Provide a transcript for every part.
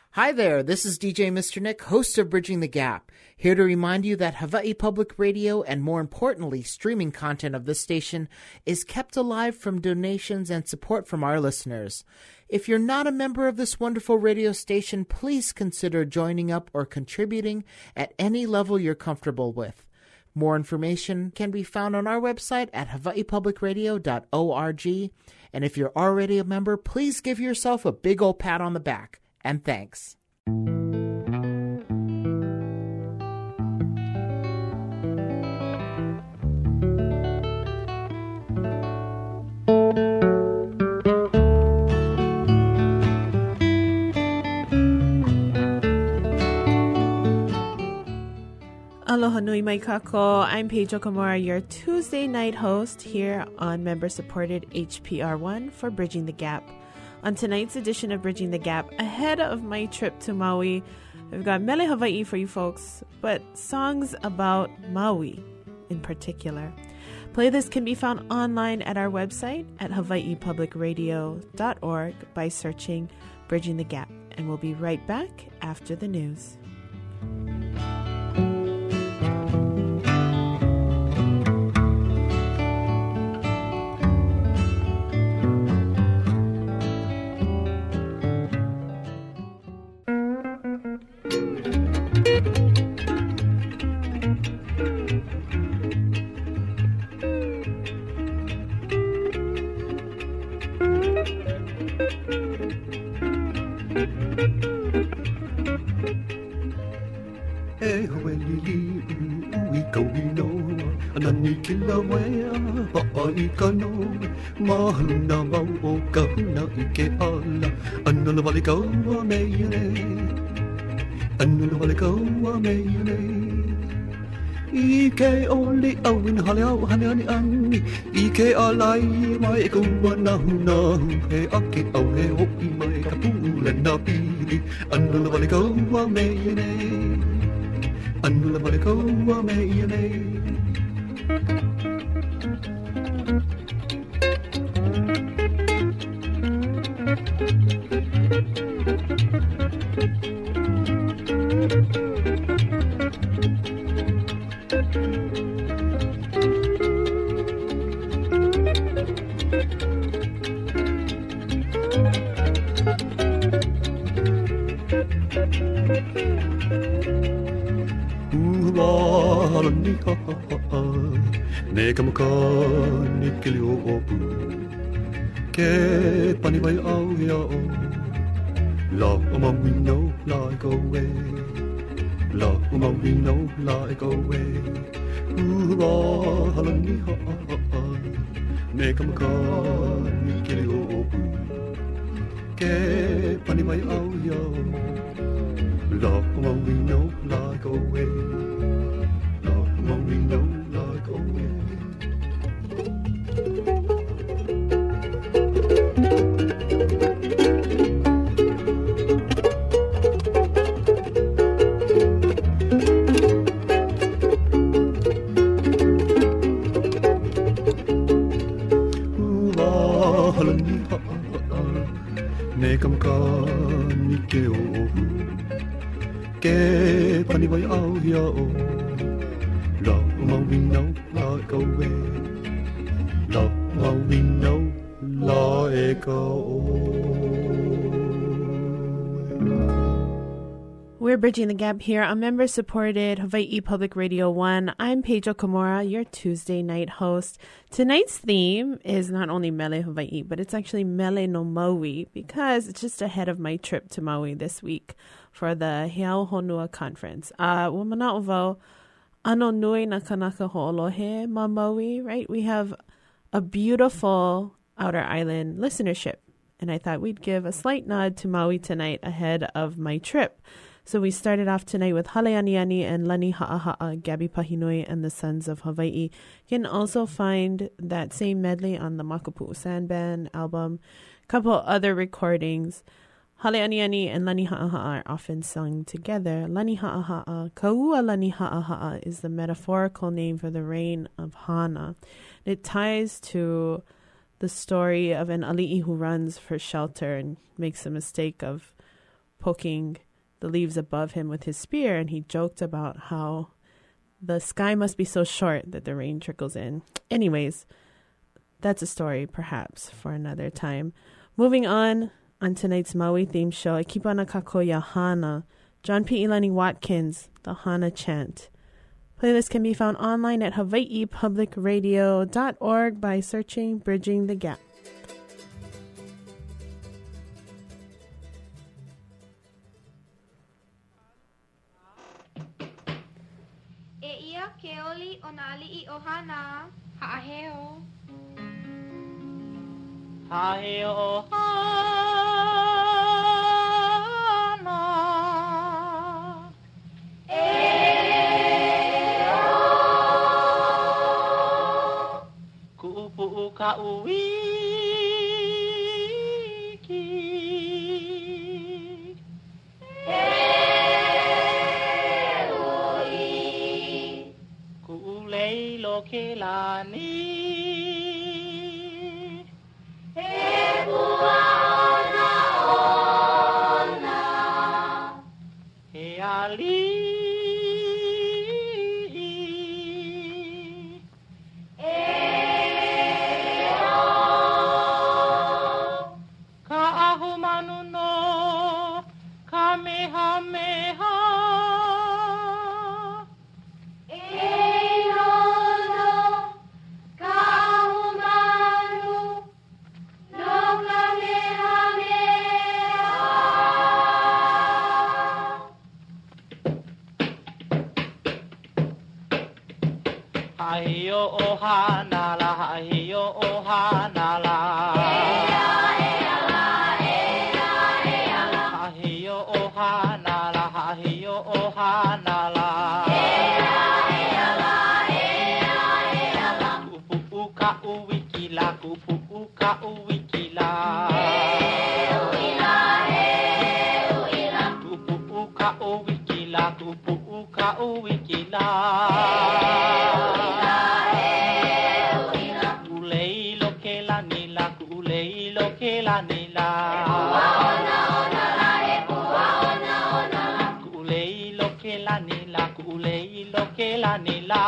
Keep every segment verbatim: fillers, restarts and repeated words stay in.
Hi there, this is D J Mister Nick, host of Bridging the Gap, here to remind you that Hawaii Public Radio and more importantly, streaming content of this station is kept alive from donations and support from our listeners. If you're not a member of this wonderful radio station, please consider joining up or contributing at any level you're comfortable with. More information can be found on our website at hawaii public radio dot org, and if you're already a member, please give yourself a big old pat on the back. And thanks. Aloha nui mai kako. I'm Paige Okamura, your Tuesday night host here on member-supported H P R one for Bridging the Gap. On tonight's edition of Bridging the Gap, ahead of my trip to Maui, we've got Mele Hawaii for you folks, but songs about Maui in particular. Playlists can be found online at our website at hawaii public radio dot org by searching Bridging the Gap. And we'll be right back after the news. Mahana mau o ka huna I ke ala Anu na wale kaua me iane Anu na wale kaua me iane I ke oli au in hale au hane ani ani I ke alai mai e kaua na huna He ake au he hoki mai ka pule na pili Anu na wale kaua me iane Anu na wale kaua me iane Ne kamakani ke leo opu Ke pani vai au ia o La o maui no la I go away La o maui no la I go away Ua halani ha Ne kamakani ke leo opu Ke pani vai au ia o La o maui no la I go away La o maui no la I go away Ne kamakani ke ohu Ke pani vai au ia o La o maui no la e ka ue La o maui no la e ka We're Bridging the Gap here on member-supported Hawaii Public Radio one. I'm Paige Okamura, your Tuesday night host. Tonight's theme is not only Mele Hawaii, but it's actually Mele no Maui, because it's just ahead of my trip to Maui this week for the Heau Honua Conference. Uh, Wamana ovo, ano nui na kanaka ho'olohe ma Maui, right? We have a beautiful outer island listenership, and I thought we'd give a slight nod to Maui tonight ahead of my trip. So we started off tonight with Hale Aniani and Lani Ha'aha'a, Gabby Pahinui and the Sons of Hawaii. You can also find that same medley on the Makapu'u Sand Band album. A couple other recordings. Hale Aniani and Lani Ha'aha'a are often sung together. Lani Ha'aha'a, Kaua Lani Ha'aha'a is the metaphorical name for the reign of Hana. It ties to the story of an ali'i who runs for shelter and makes a mistake of poking the leaves above him with his spear, and he joked about how the sky must be so short that the rain trickles in. Anyways, that's a story perhaps for another time. Moving on, on tonight's Maui theme show, Ikipana Kakoya Hana, John P. Elani Watkins, the Hana Chant. Playlist can be found online at hawaii public radio dot org by searching Bridging the Gap. E ia ke oli o nā ali'i ohana, ha'aheo. Ha'aheo ohana. E o. Ku'upu'u ka uwiki. E ui. Ku'uleilo ke lani. Ha'aheo ohana la, ha'aheo ohana la. Ha'aheo ohana la, ha'aheo ohana la. Kupu'u ka uwikila, kupu'u ka uwikila. Kupu'u ka uwikila, kupu'u ka uwikila. La nila kulei lo ke la nila kulei lo ke la nila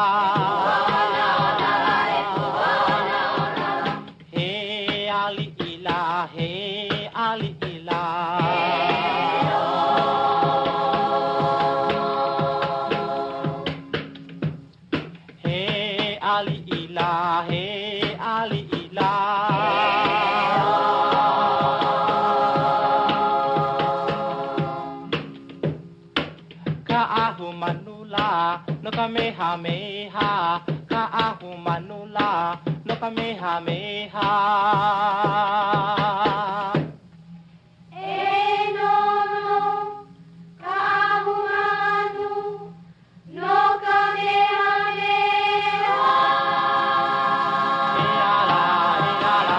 he ali ila he ali ila he ali ila he ali ila no kamehameha ka'ahu manula no kamehameha e no no ka'ahu manu no kamehameha e ala e ala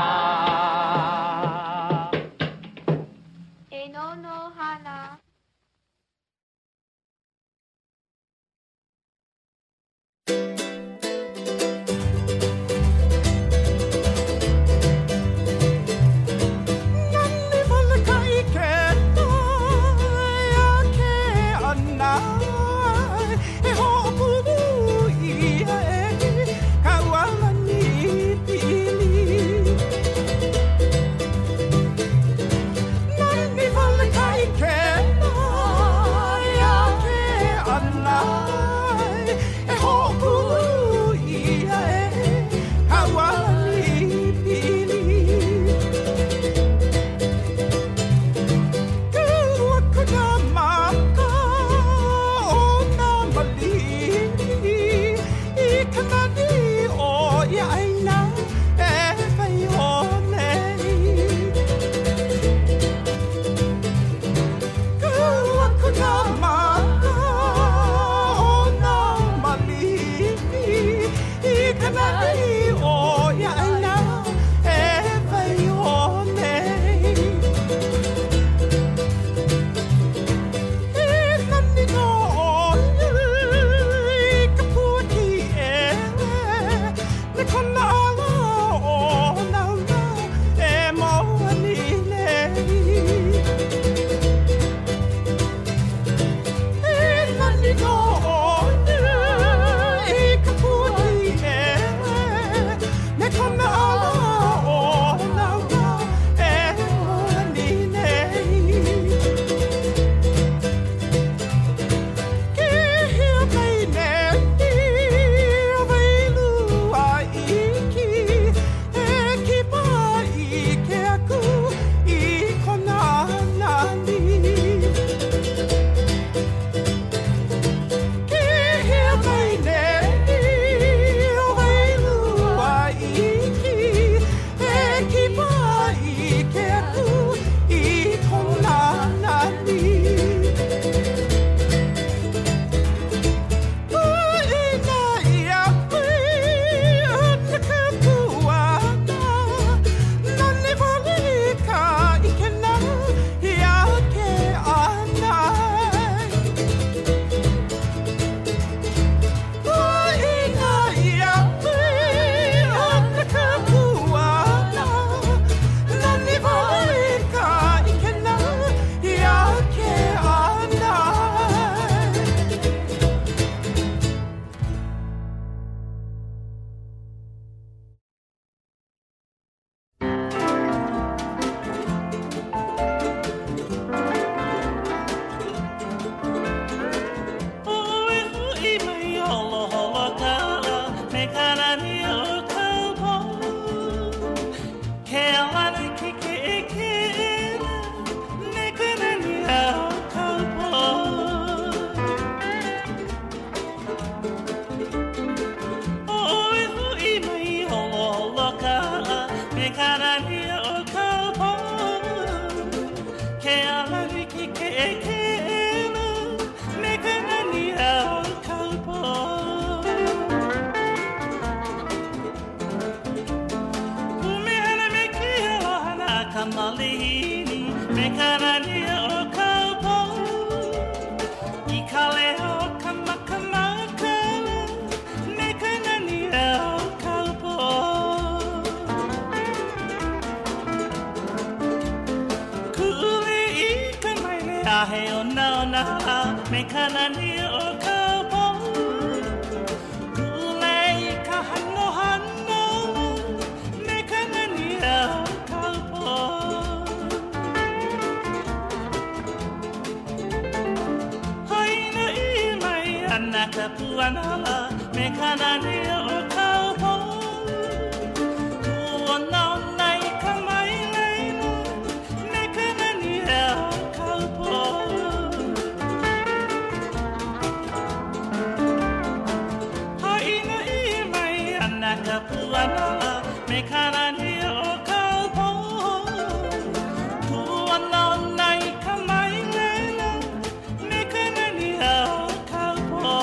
e a e no no hana. Oh he o na o na me kana ni o ka po kulei ka hano hano me kana ni o ka po haina I mai ana ka puana me kana ni o ka po o na nai ka mai nei me kana ni o ka po haina I mai ana ka puana me kana ni o ka po o na nai ka mai nei me kana ni o ka po.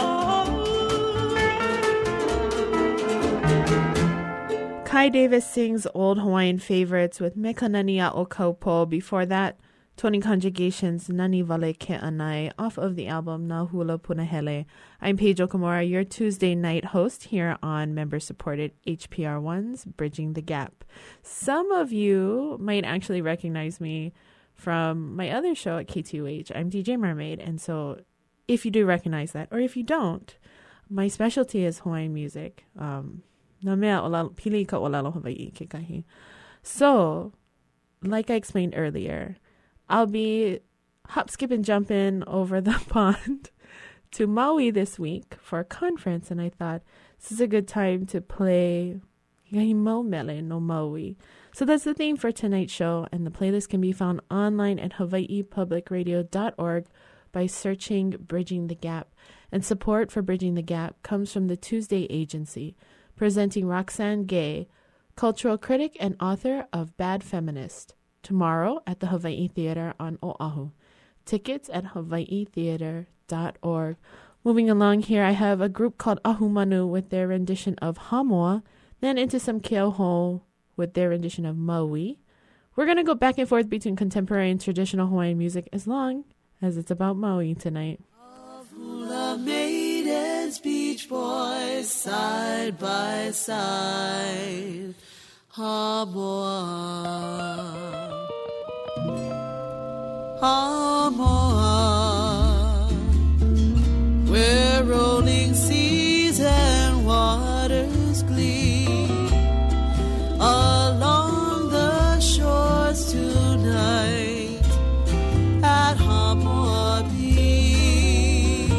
Kai Davis sings old Hawaiian favorites with Mekanania o Kaupo. Before that, Tony Conjugation's Nani Vale Ke Anai off of the album Na Hula Punahele. I'm Paige Okamura, your Tuesday night host here on member-supported H P R one's Bridging the Gap. Some of you might actually recognize me from my other show at K T U H. I'm D J Mermaid, and so if you do recognize that, or if you don't, my specialty is Hawaiian music. Um, na mea o lalo- pili ka o lalo Hawaii ke kahi. So, like I explained earlier, I'll be hop, skip, and jumping over the pond to Maui this week for a conference, and I thought this is a good time to play Mo Mele no Maui. So that's the theme for tonight's show, and the playlist can be found online at hawaii public radio dot org by searching Bridging the Gap. And support for Bridging the Gap comes from the Tuesday Agency, presenting Roxanne Gay, cultural critic and author of Bad Feminist, tomorrow at the Hawaii Theater on Oahu. Tickets at hawaii theater dot org. Moving along here, I have a group called Ahumanu with their rendition of Hamoa, then into some Keauhou with their rendition of Maui. We're going to go back and forth between contemporary and traditional Hawaiian music as long as it's about Maui tonight. Hula maidens, beach boys, side by side. Hamoa, Hamoa, where rolling seas and waters gleam along the shores tonight at Hamoa Beach.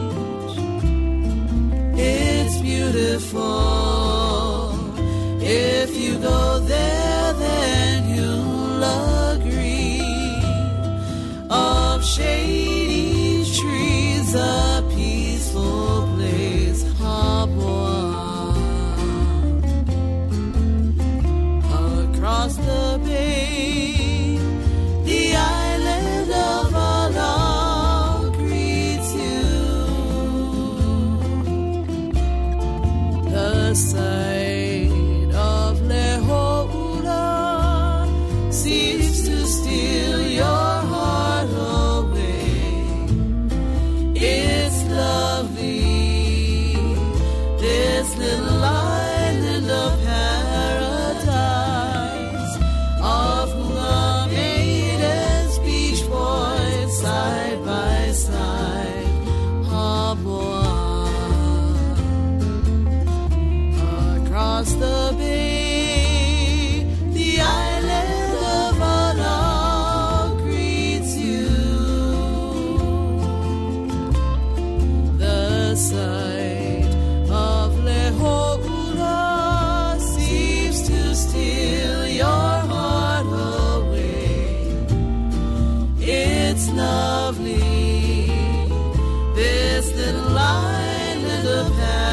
It's beautiful. If you go there, then you'll agree. Of shady trees, a peaceful place, Hamoa. Across the bay, the island of Alau greets you. The sight of Leho'ula seems to steal your heart away. It's lovely, this little island of paradise, of hula maidens, beach boys, side by side, Hamoa. Across the bay, the island of Alau greets you. The sight of Leho'ula seems to steal your heart away. It's lovely, this little island of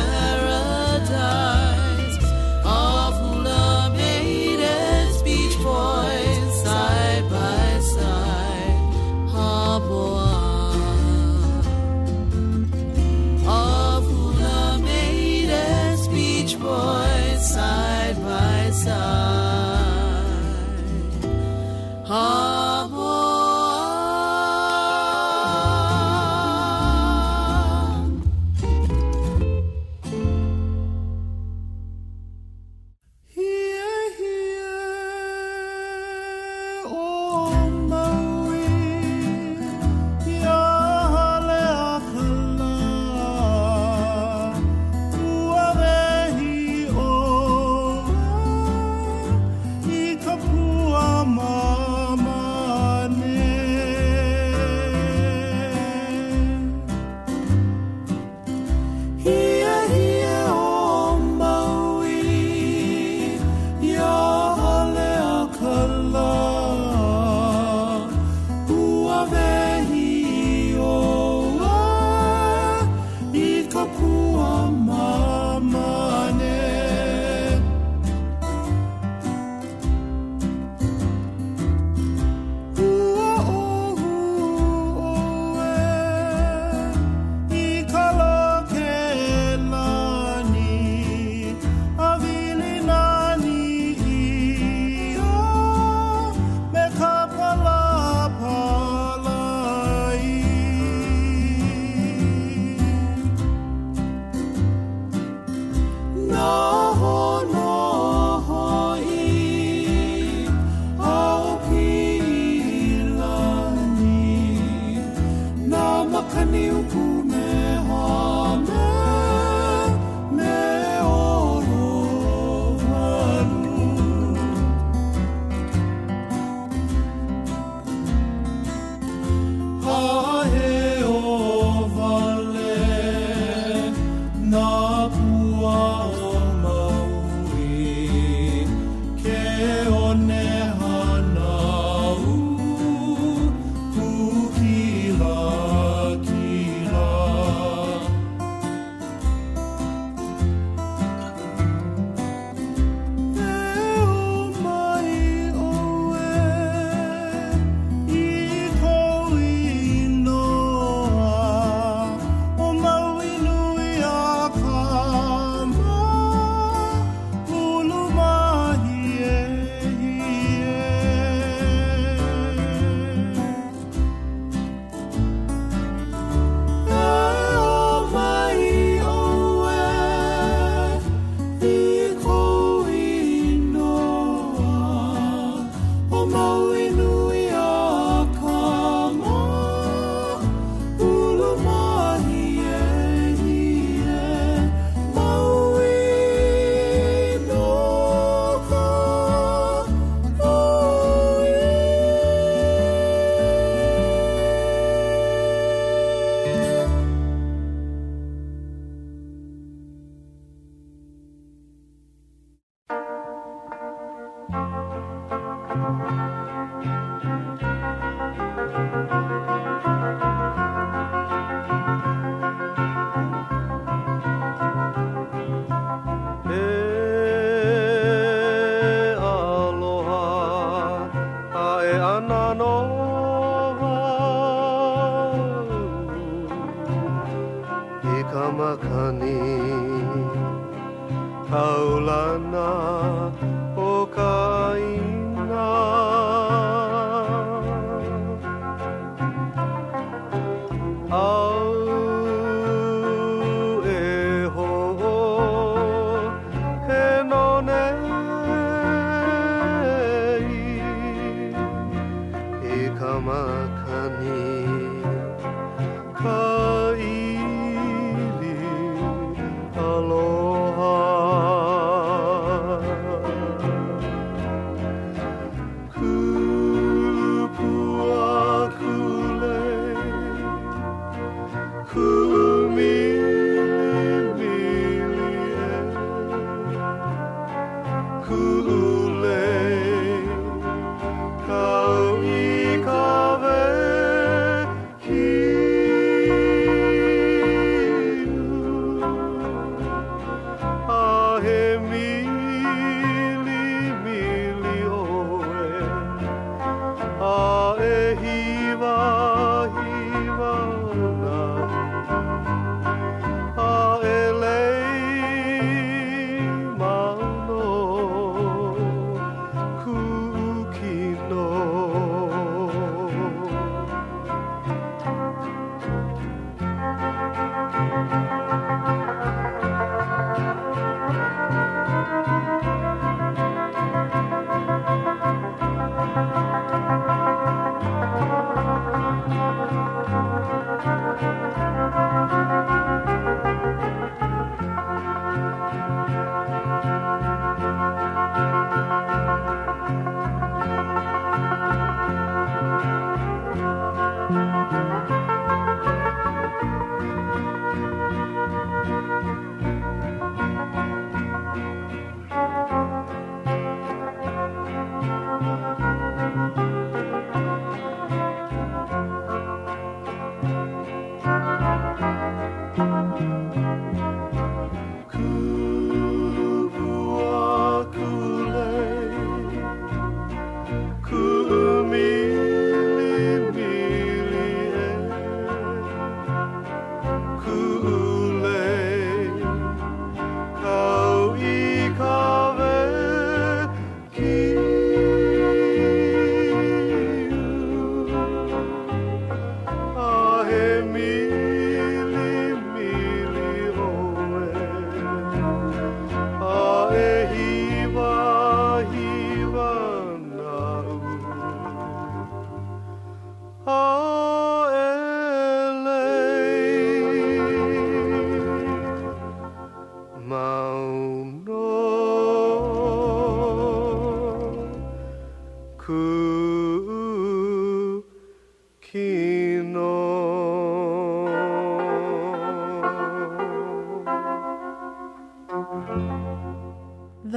paradise, of hula maidens, beach boys, side by side, Hamoa. Of hula maidens, beach boys, side by side, Hamoa.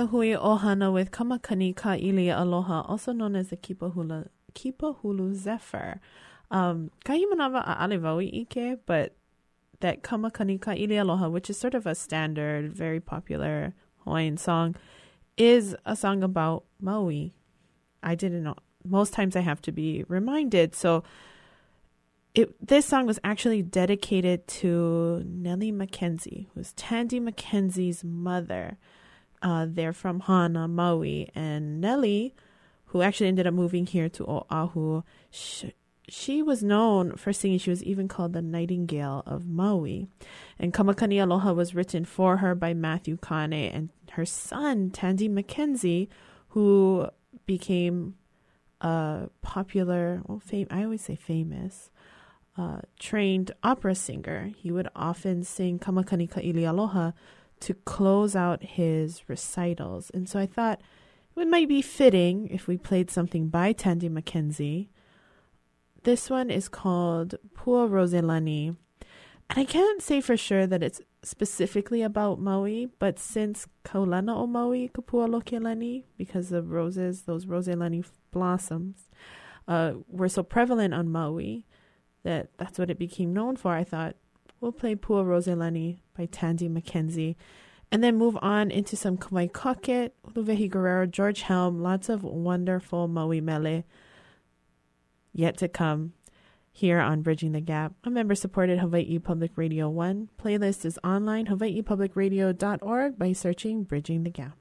Hui Ohana with Kamakani Ka'ili Aloha, also known as the Kipahulu, Kipahulu Zephyr. Um, Kahimanava A'alevaui Ike, but that Kamakani Ka'ili Aloha, which is sort of a standard, very popular Hawaiian song, is a song about Maui. I didn't know. Most times I have to be reminded. So it, this song was actually dedicated to Nellie Mackenzie, who's Tandy Mackenzie's mother. Uh, they're from Hana, Maui. And Nellie, who actually ended up moving here to Oahu, she, she was known for singing. She was even called the Nightingale of Maui. And Kamakani Aloha was written for her by Matthew Kane and her son, Tandy Mackenzie, who became a popular, well, fame, I always say famous, uh, trained opera singer. He would often sing Kamakani Ka'ili Aloha to close out his recitals. And so I thought it might be fitting if we played something by Tandy Mackenzie. This one is called Pua Roselani. And I can't say for sure that it's specifically about Maui, but since Kaulana o Maui Kapua Lokelani, because of roses, those Roselani blossoms, uh, were so prevalent on Maui that that's what it became known for, I thought we'll play Pua Roselani by Tandy Mackenzie and then move on into some Kauai Cocket, Luvehi Guerrero, George Helm, lots of wonderful Maui mele yet to come here on Bridging the Gap, a member-supported Hawaii Public Radio one. Playlist is online, hawaii public radio dot org, by searching Bridging the Gap.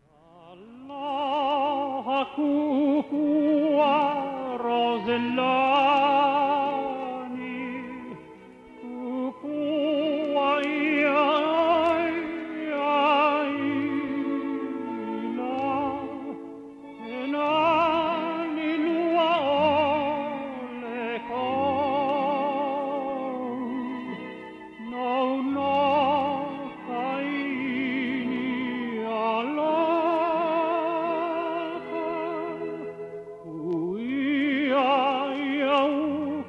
Aloha kukua Roselani, kukua iai, iai, ina, ina, nilua ole kau, no, no, kaini aloha, uia, iau,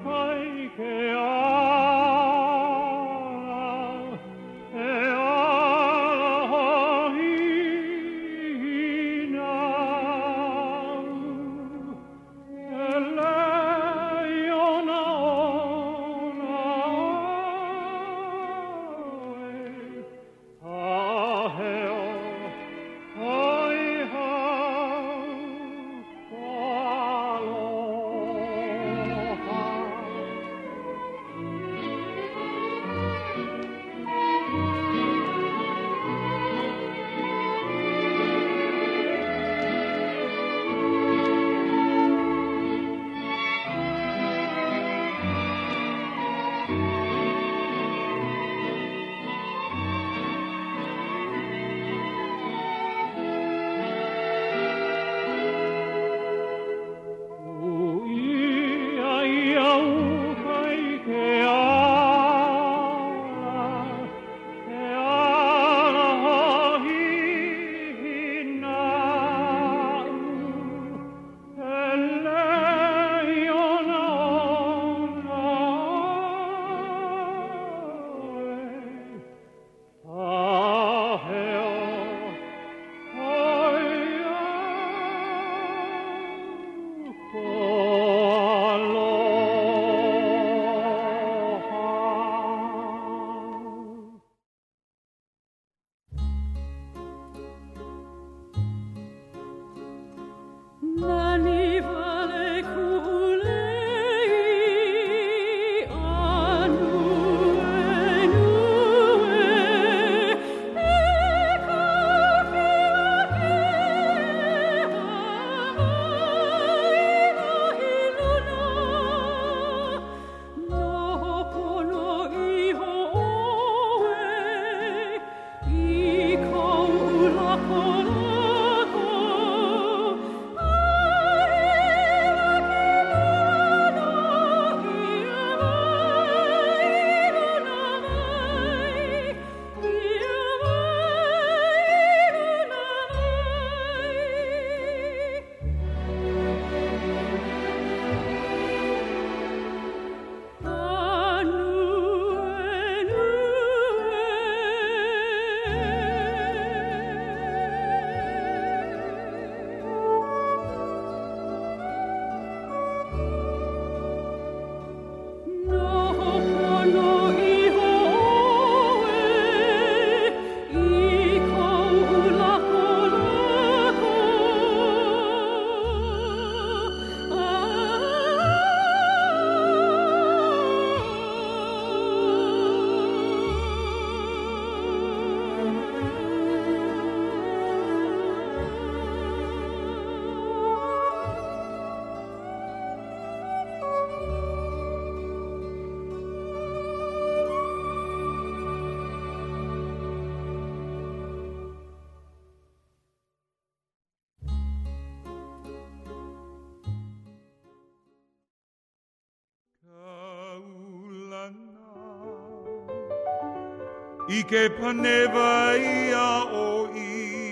I ke paneva ia o ia.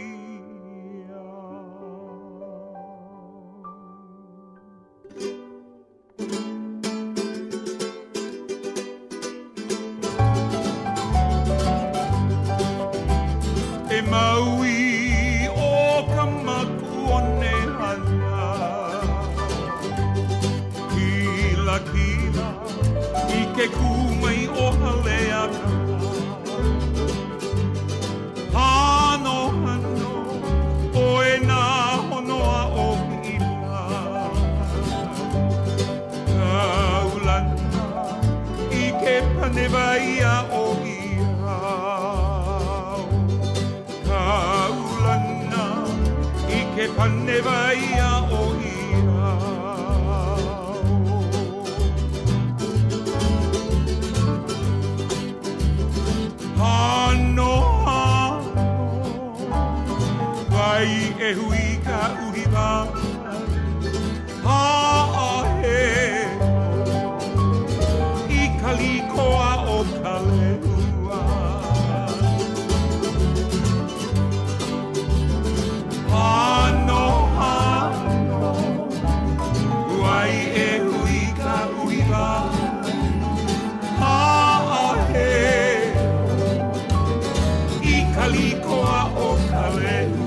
E maui o ka makuone hana Kila kila I ke kumai o halea kama Hano hano o e nā honoa o ila Kaulana I ke paneva ia o ia Kaulana I ke paneva ia o ia Hano Vai e hui ka uhiwa Ha'ahe I kalikoa o kalehua Hano hano Vai e hui ka uhiwa Ha'ahe I kalikoa o kalehua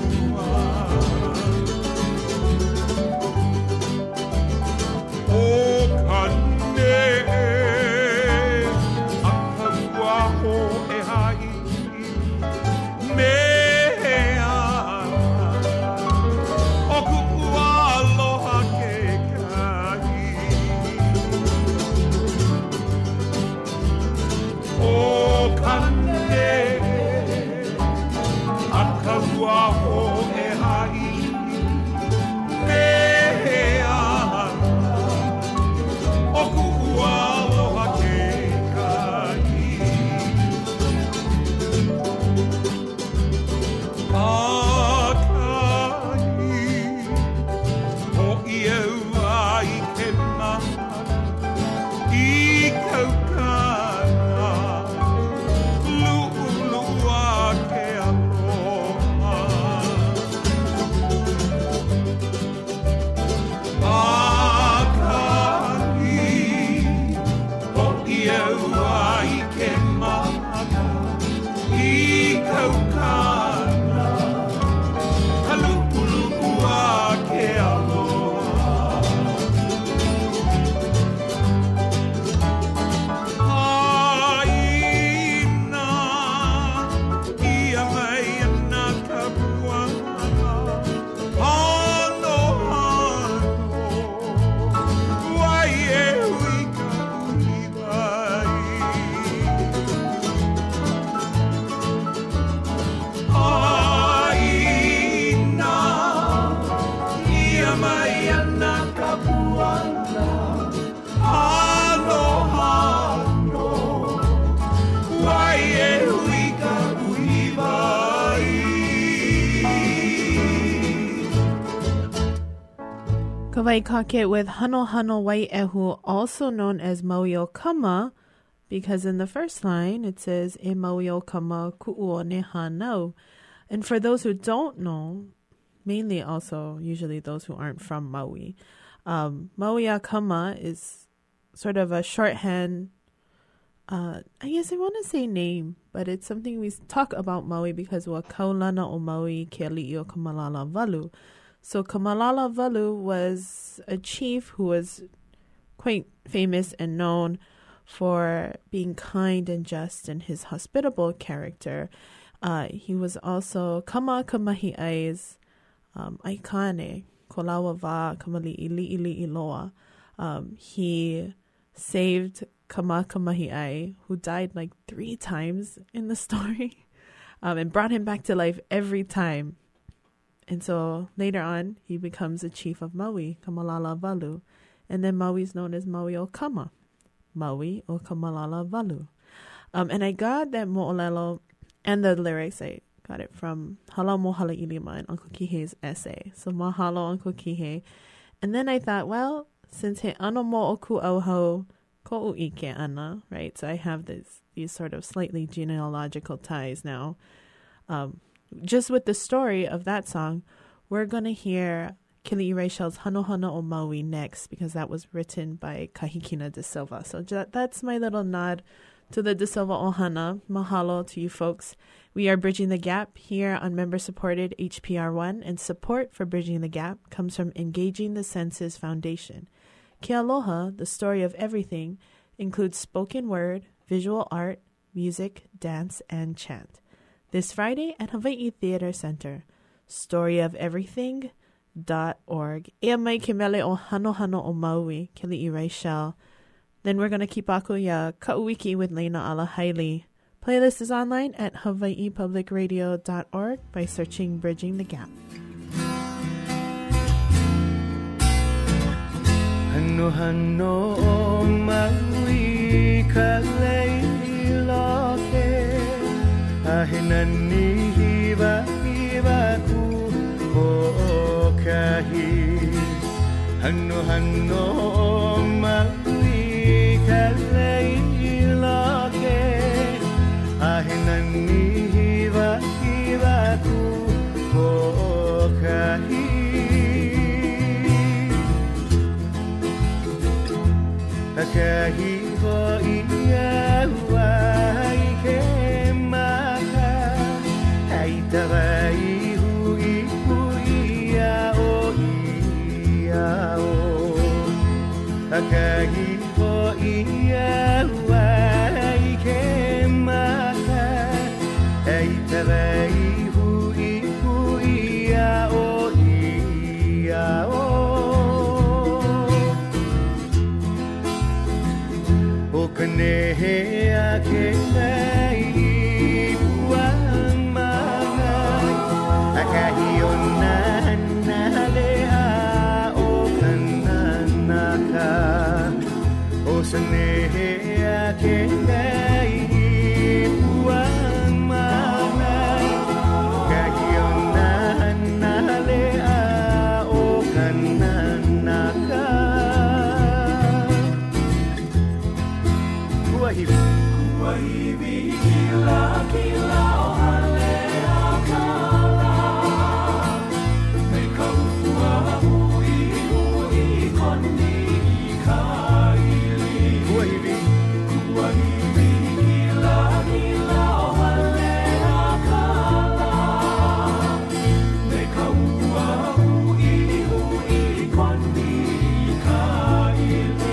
Kawai Kake with Hano Hano Wai Ehu, also known as Maui o Kama, because in the first line it says E Maui o Kama ku'u ne hanau. And for those who don't know, mainly also usually those who aren't from Maui, um, Maui a Kama is sort of a shorthand, uh, I guess I want to say name, but it's something we talk about Maui because wa kaulana o Maui ke ali'i o Kamalala Valu. So Kamalala Valu was a chief who was quite famous and known for being kind and just and his hospitable character. Uh, he was also Kama Kamahi'ai's um, aikane, Kolawa va Kamali'i li'i loa. Um, he saved Kama Kamahi'ai, who died like three times in the story, um, and brought him back to life every time. And so later on, he becomes a chief of Maui, Kamalala Valu. And then Maui is known as Maui o Kama, Maui o Kamalala Valu. Um, and I got that mo'olelo and the lyrics, I got it from Hala Mohala Ilima and Uncle Kihei's essay. So mahalo, Uncle Kihei. And then I thought, well, since he ano mo o ku auho, Ko'uike ana, right? So I have this, these sort of slightly genealogical ties now. Um, just with the story of that song, we're going to hear Kili Rachel's Hano Hano o Maui next, because that was written by Kahikina De Silva. So j- that's my little nod to the De Silva Ohana. Mahalo to you folks. We are Bridging the Gap here on member-supported H P R one, and support for Bridging the Gap comes from Engaging the Senses Foundation. Ke Aloha, the story of everything, includes spoken word, visual art, music, dance, and chant. This Friday at Hawaii Theater Center. story of everything dot org. E mai ke mele o Hano Hano o Maui, Kili Rachel. Then we're going to keep aku ya Ka'uiki with Lena Alahaili. Playlist is online at hawaii public radio dot org by searching Bridging the Gap. Hano hano o Maui ka leiloke Ahinani hiwa hiwa ku o kahi Hano hano o Maui ka leiloke Ahinani hiwa hiwa ku o kahi Akahi ho ia wai ke maka Hai tawai hui hui ia o ia o Akahi ho ia wai ke maka Hai tawai hui hui ia o ia o Kanehe ake mai buang mangai Akahi o nana lea o kananaka O sanehe ake mai buang mangai Akahi o nana lea o kananaka Kuahivi Kuahivi kila kila o hale akala Me kaua hui hui koni I kaili Kuahivi Kuahivi kila kila o hale akala Me kaua hui hui koni I kaili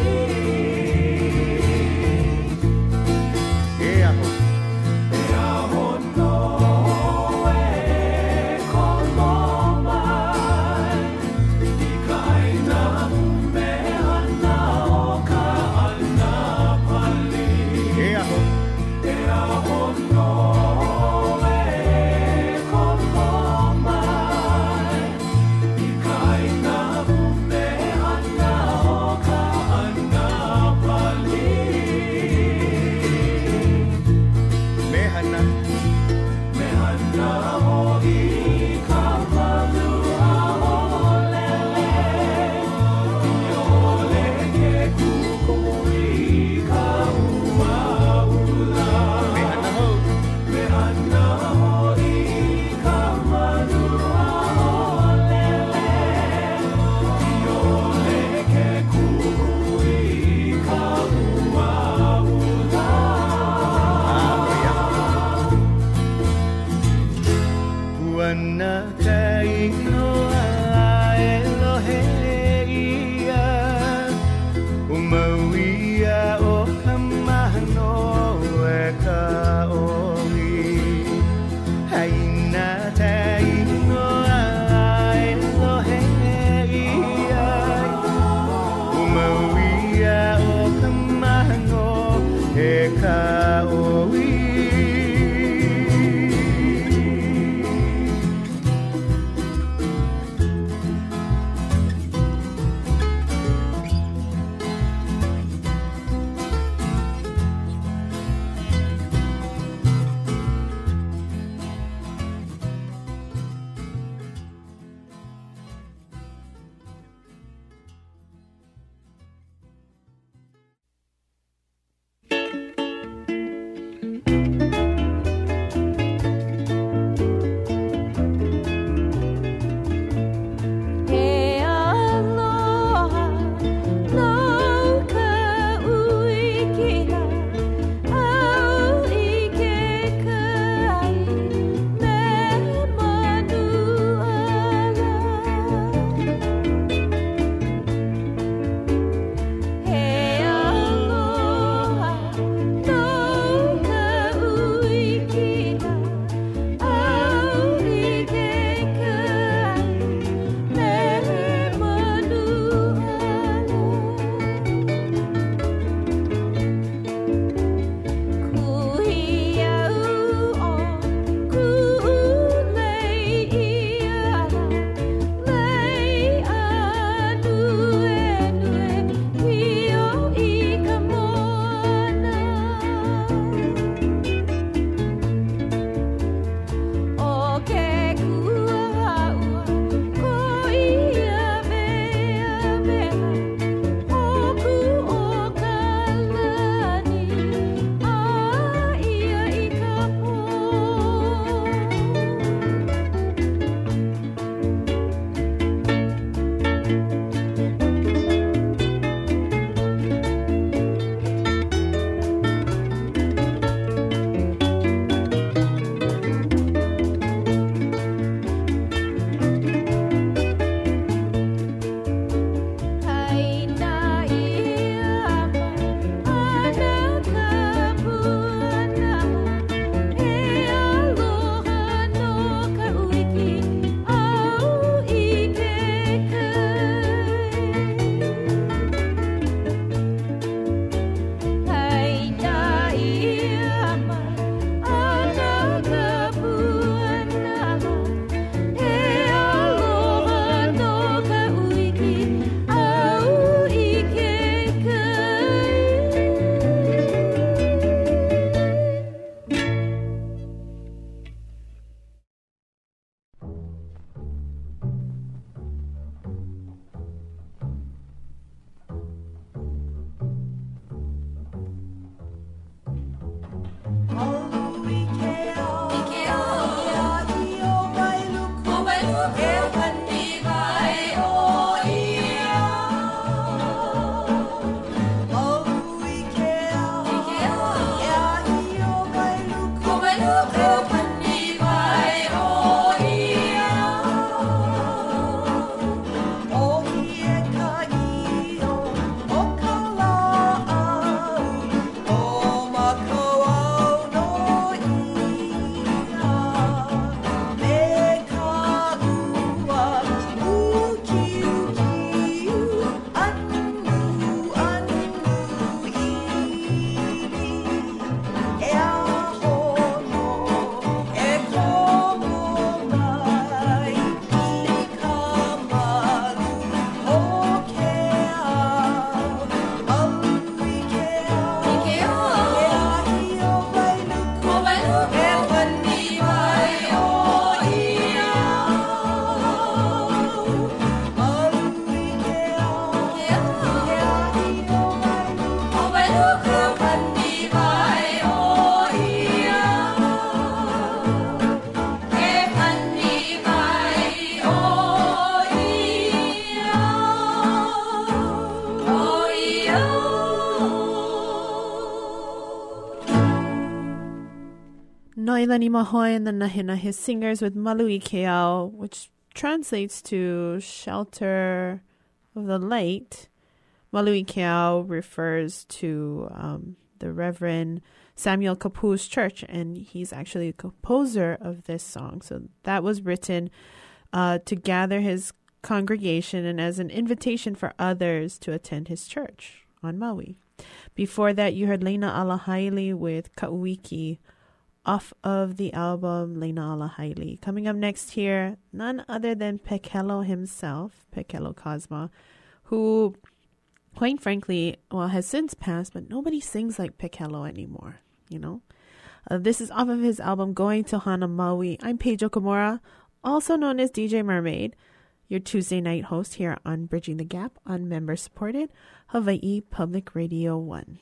Noilani Mahoy and the Nahinahi Singers with Malui Keao, which translates to Shelter of the Light. Malui Keao refers to um, the Reverend Samuel Kapu's church, and he's actually a composer of this song. So that was written uh, to gather his congregation and as an invitation for others to attend his church on Maui. Before that, you heard Leina Alahaili with Kauiki off of the album Leina Alahaili. Coming up next here, none other than Pekelo himself, Pekelo Cosma, who, quite frankly, well, has since passed, but nobody sings like Pekelo anymore, you know? Uh, this is off of his album Going to Hana Maui. I'm Paige Okamura, also known as D J Mermaid, your Tuesday night host here on Bridging the Gap on member-supported Hawaii Public Radio one.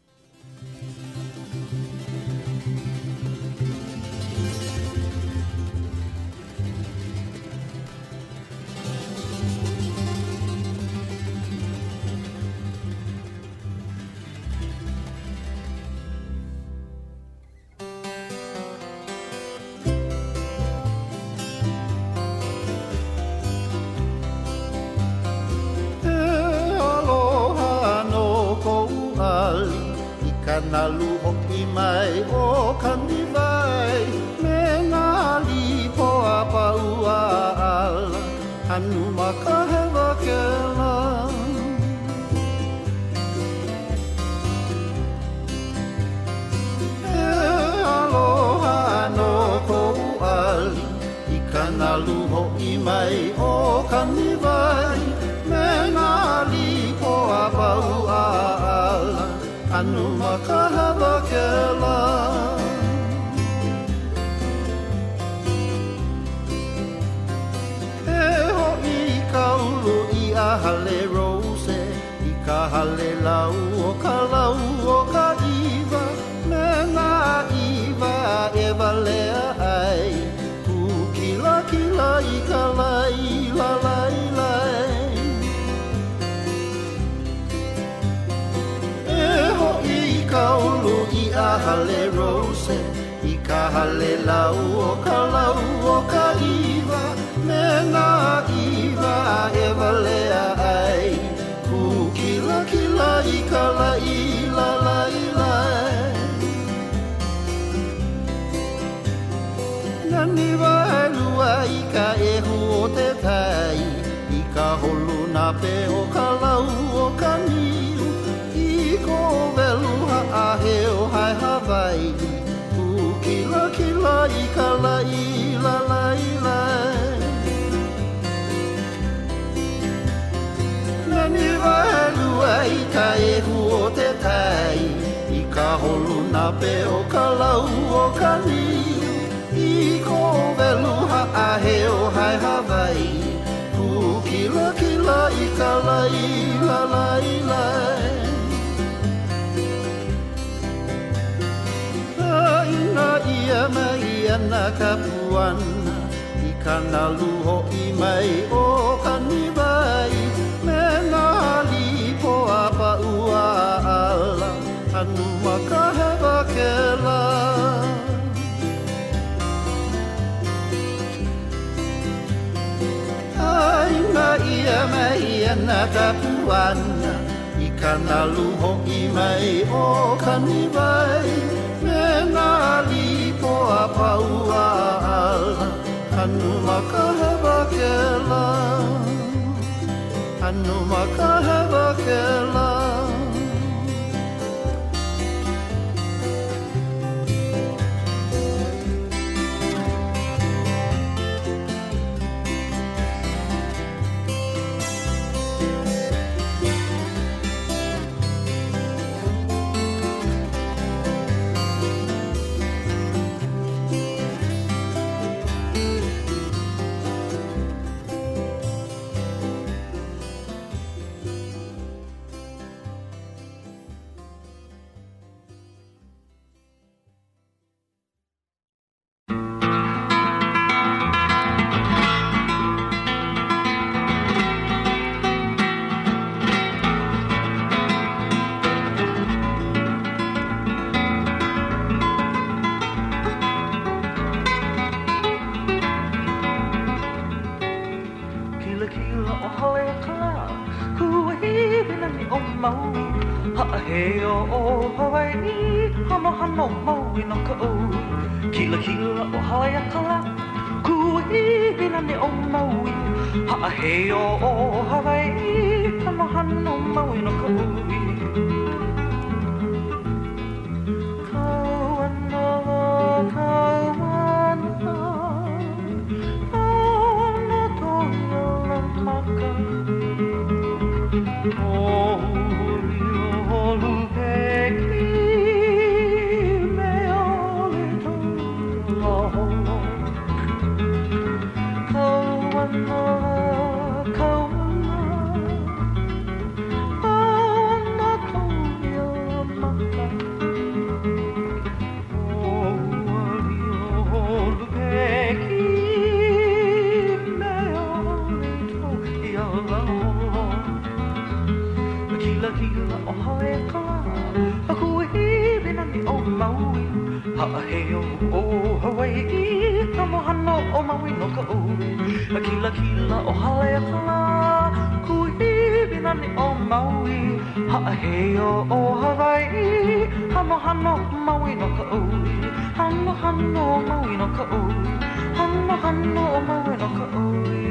Kana luho I mai o kaniwai me ngā lipo a paua ala anu makahewa ke la e aloha no kou ali I kana luho I mai o kaniwai me ngā lipo a paua ala anu makahewa ke la e ho'i ka ulu I a hale rose I ka hale lau o ka lau o ka iwa me ngā iwa e walea ai ku kila kila I ka lai la lai lai I ka ulu I a hale rose I ka hale lau o ka lau o ka iwa me ngā iwa e walea ai ku kila kila I ka lai la lai lai Nani wa lua I ka ehu o te tai I ka holu na pe o ka lau o ka niu I ko velu ha he o hai Hawaii ku kila kila I ka lai la lai lai Nani waelu ai ka ehu o te tai I ka holu na pe o ka lau o ka niu I ko velu ha he o hai Hawaii ku kila kila I ka lai la lai lai Ina ia mai ana ka puana I kana luho I mai o kaniwai me ngā lipo a paua ala anu makahewa ke la Ina ia mai ana ka puana I kana luho I mai o kaniwai me ngā lipo a paua ala anu makahewa ke la anu makahewa ke la o Hawaii, hamo hano maui no ka o. Kila kila o Hawaii kala, kuhi nani o maui. Ha'aheo o Hawaii, hamo hano maui no ka o. Kauana, kauana, ana toia la maka. Oh, Ha'aheo o Hawaii, hamo hano o Maui no ka ui. Kila kila o Haleakala, kuhi nani o Maui. Ha'aheo o Hawaii, hamo hano Maui no ka ui. Hano hano Maui no ka ui. Hano hano Maui no ka ui.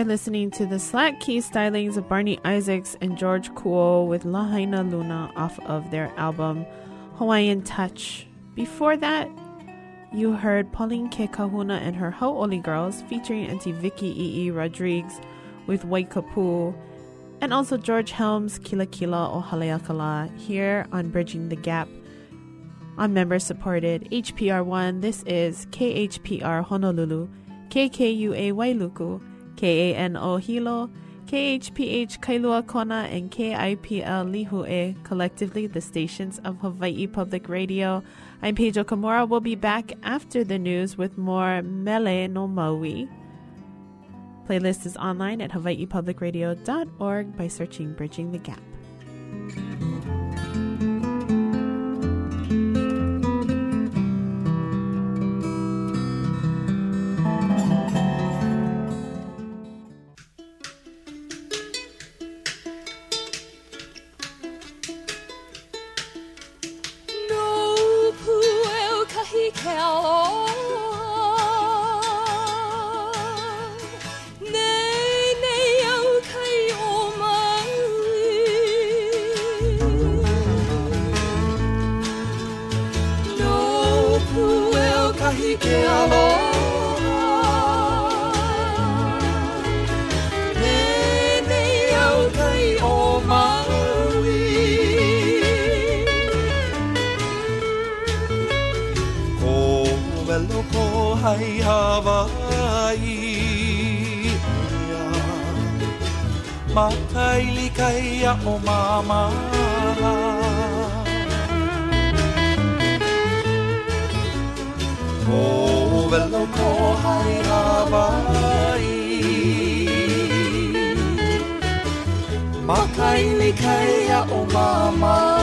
You're listening to the slack key stylings of Barney Isaacs and George Kuo with Lahaina Luna off of their album Hawaiian Touch. Before that, you heard Pauline Ke Kahuna and her Hau'oli Girls featuring Auntie Vicky E E. Rodriguez with Waikapu, and also George Helms' Kila Kila o Haleakala here on Bridging the Gap on member-supported H P R one. This is K H P R Honolulu, K K U A Wailuku, K A N O Hilo, K H P H Kailua Kona, and K I P L Lihue, collectively the stations of Hawaii Public Radio. I'm Pedro Kamora. We'll be back after the news with more Mele no Maui. Playlist is online at hawaii public radio dot org by searching Bridging the Gap. O mama o velo ko hai Hawaii makai ni kai o mama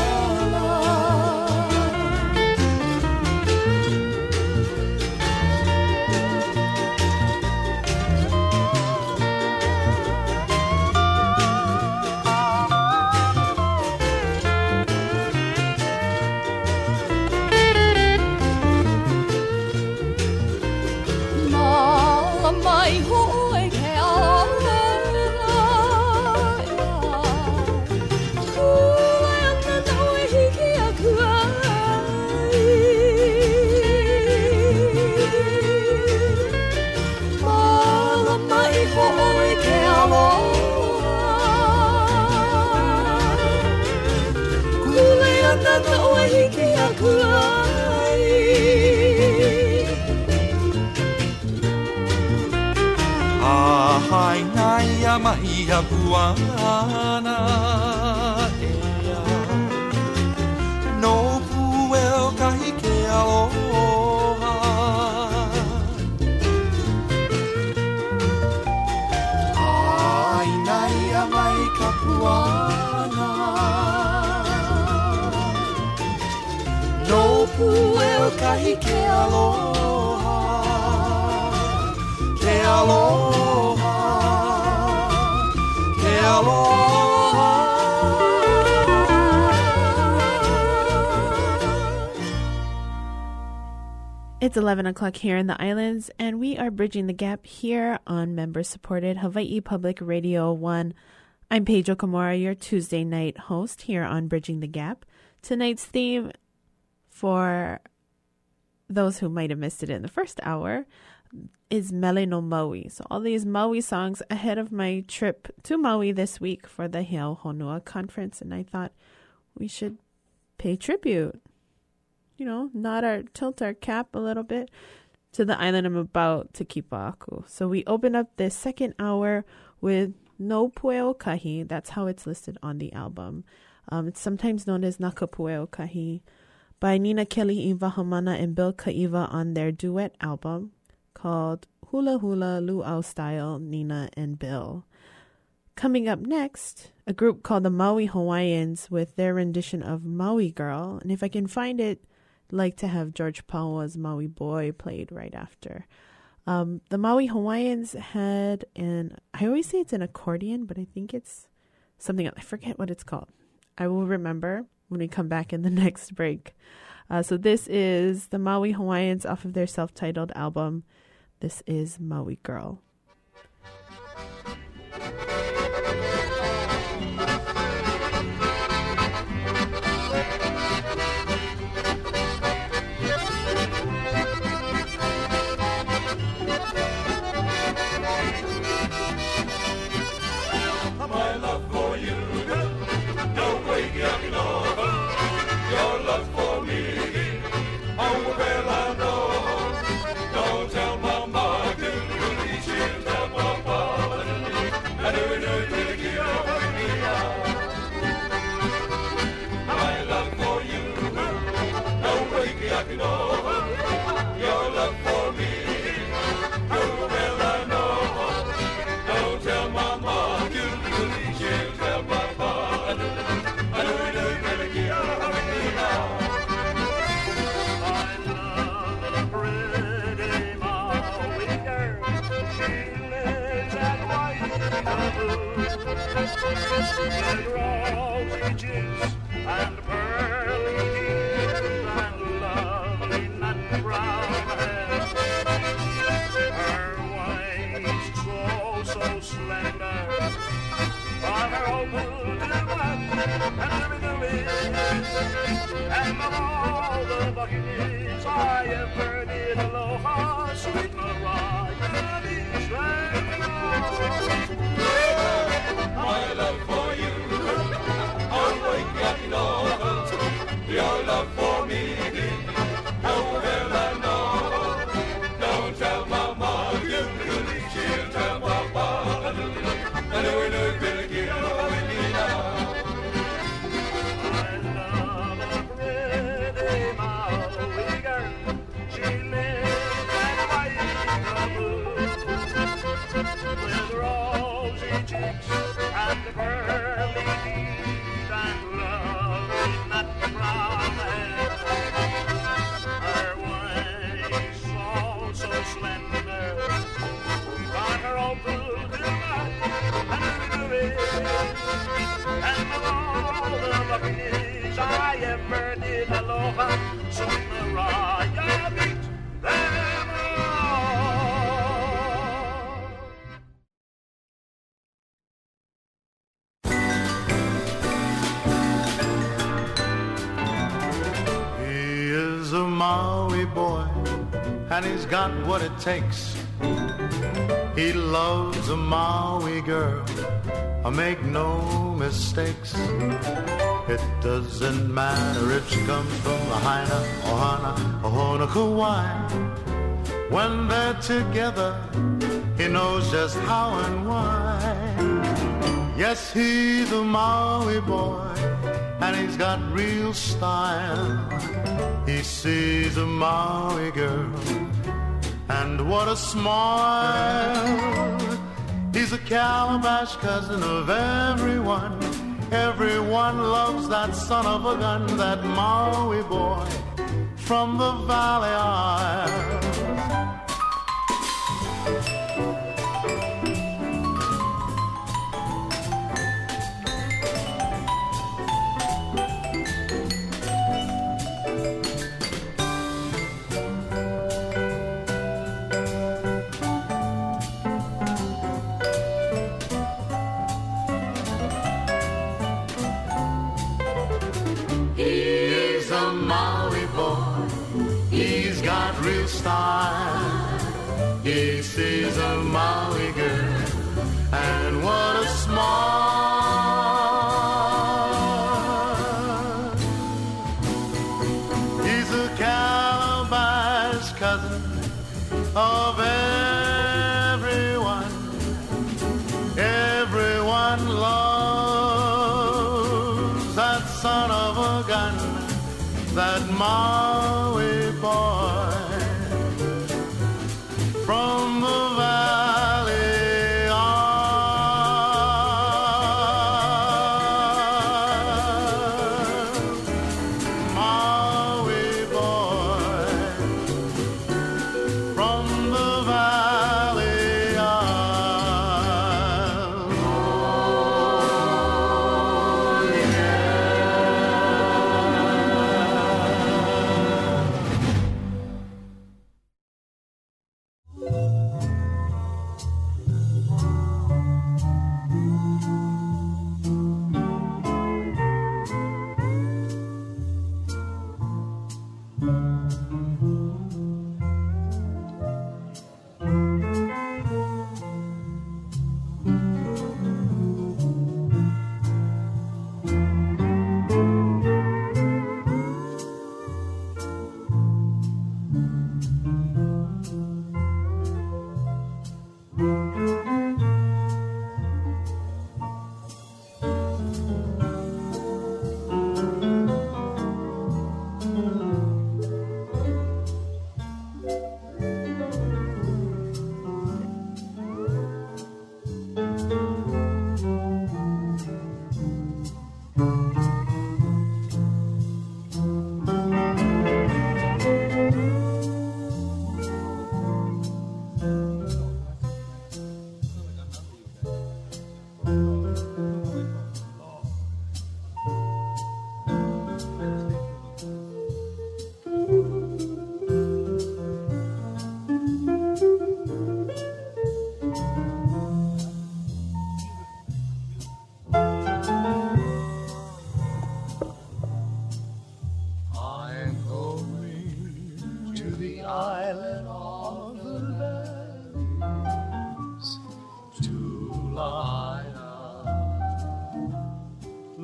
Hai ngai amahi apuana ea no puel kahi ke aloha Hai ngai amai kapuana no puel kahi ke aloha ke aloha It's eleven o'clock here in the islands, and we are bridging the gap here on member-supported Hawaii Public Radio one. I'm Pedro Kamora, your Tuesday night host here on Bridging the Gap. Tonight's theme, for those who might have missed it in the first hour, is Mele no Maui. So all these Maui songs ahead of my trip to Maui this week for the Heo Honua conference, and I thought we should pay tribute. You know, nod our, tilt our cap a little bit to the island I'm about to Kipa'aku. So we open up this second hour with No Pueo Kahi. That's how it's listed on the album. Um, it's sometimes known as Naka Pueo Kahi by Nina Kelly Iwahamana and Bill Kaiva on their duet album called Hula Hula Luau Style, Nina and Bill. Coming up next, a group called the Maui Hawaiians with their rendition of Maui Girl. And if I can find it, like to have George Paua's Maui Boy played right after. Um, the Maui Hawaiians had an, I always say it's an accordion, but I think it's something, I forget what it's called. I will remember when we come back in the next break. Uh, so this is the Maui Hawaiians off of their self-titled album. This is Maui Girl. rosy cheeks and pearly ears and lovely nut brown hair. Her waist so, so slender, on her open divine and living the wind. And of all the buccaneers I ever did, aloha, sweet Mariah Beach. My love for you, I'll wake up in over. Your love for me, how well I know. Don't tell Mama, you can she'll tell Papa. I know I know it's gonna get with me now. I love a pretty Maui girl. She lives in a white caboose with rosy cheeks and pearly teeth and lovely nut brown hair. Her waist so, so slender, on her open delight and the wind. And of all the buccaneers I ever did, aloha, so Mariah beat them all. He is a Maui boy, and he's got what it takes. He loves a Maui girl, I make no mistakes. It doesn't matter if she comes from Lahaina, Ohana, Ohana, Kauai. When they're together, he knows just how and why. Yes, he's a Maui boy, and he's got real style. He sees a Maui girl, and what a smile. He's a calabash cousin of everyone. Everyone loves that son of a gun, that Maui boy from the Valley Isle. Real style. He sees a Maui girl, and what a smile. He's a calabash cousin of everyone. Everyone loves that son of a gun, that Maui boy from the Valley Isle. Maui boy from the Valley Isle. Oh,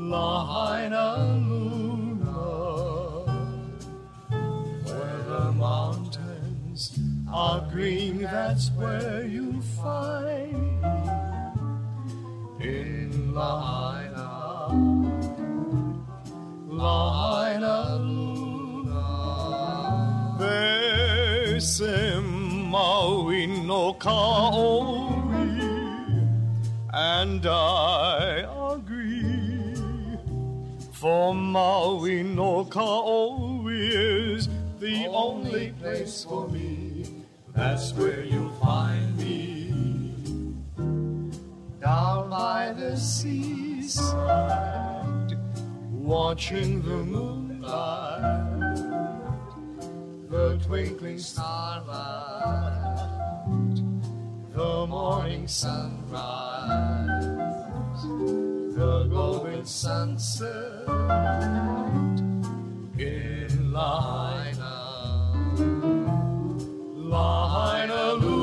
Lahaina Luna, where the mountains are green, that's where you'll find me. In Lahaina, Lahaina Luna, there's Maui no Kaori, and I agree, for Maui no Kaori is the only place for me. That's where you'll find me, down by the seaside, watching the moonlight, the twinkling starlight, the morning sunrise, the golden sunset in Lahaina, Lahaina Luna.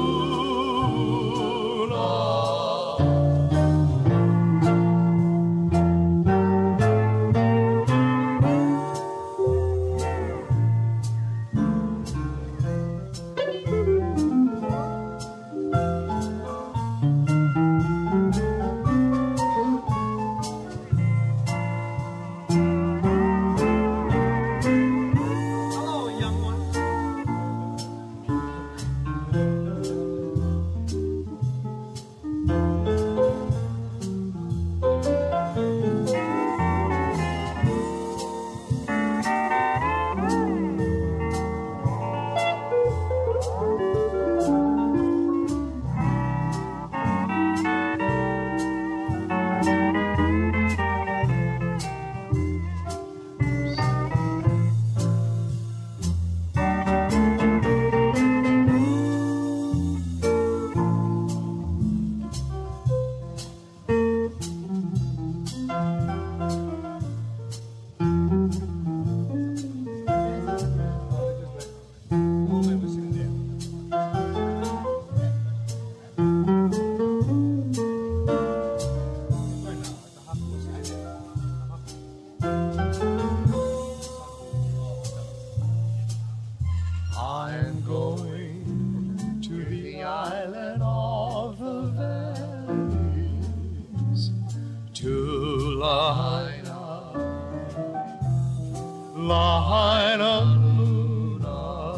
Lahaina Luna,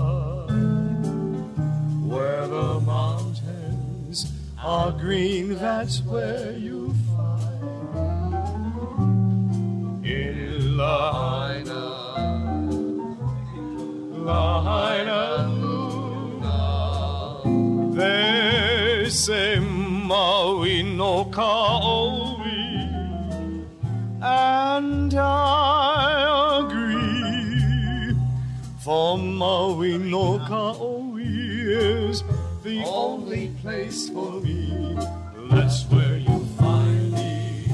where the mountains are green, that's where you find me. In Lahaina, Lahaina Luna, they say Maui no Kaoi, and I agree, for Maui no Kaoi is the only place for me. That's where you find me,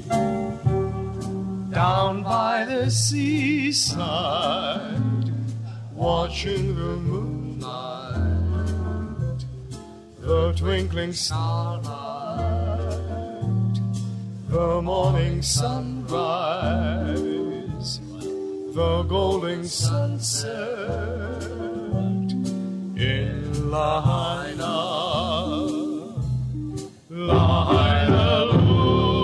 down by the seaside, watching the moonlight, the twinkling starlight, the morning sunrise, the golden sunset in Lahaina, Lahaina Luna.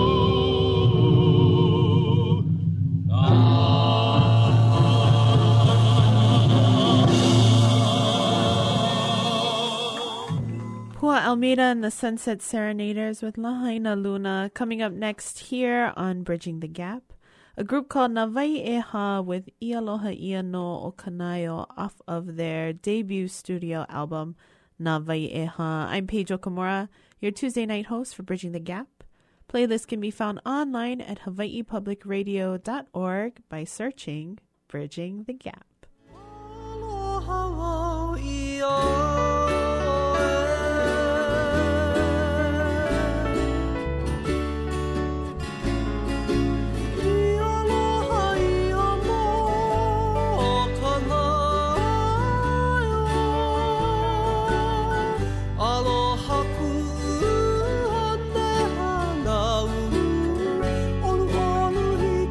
Pua Almeida and the Sunset Serenaders with Lahaina Luna. Coming up next here on Bridging the Gap, a group called Nawai'eha with Ialoha Ia no Okanaio off of their debut studio album, Nawai'eha. I'm Paige Okamura, your Tuesday night host for Bridging the Gap. Playlists can be found online at hawaii public radio dot org by searching Bridging the Gap. Aloha ku hane hanau, olu olu hiki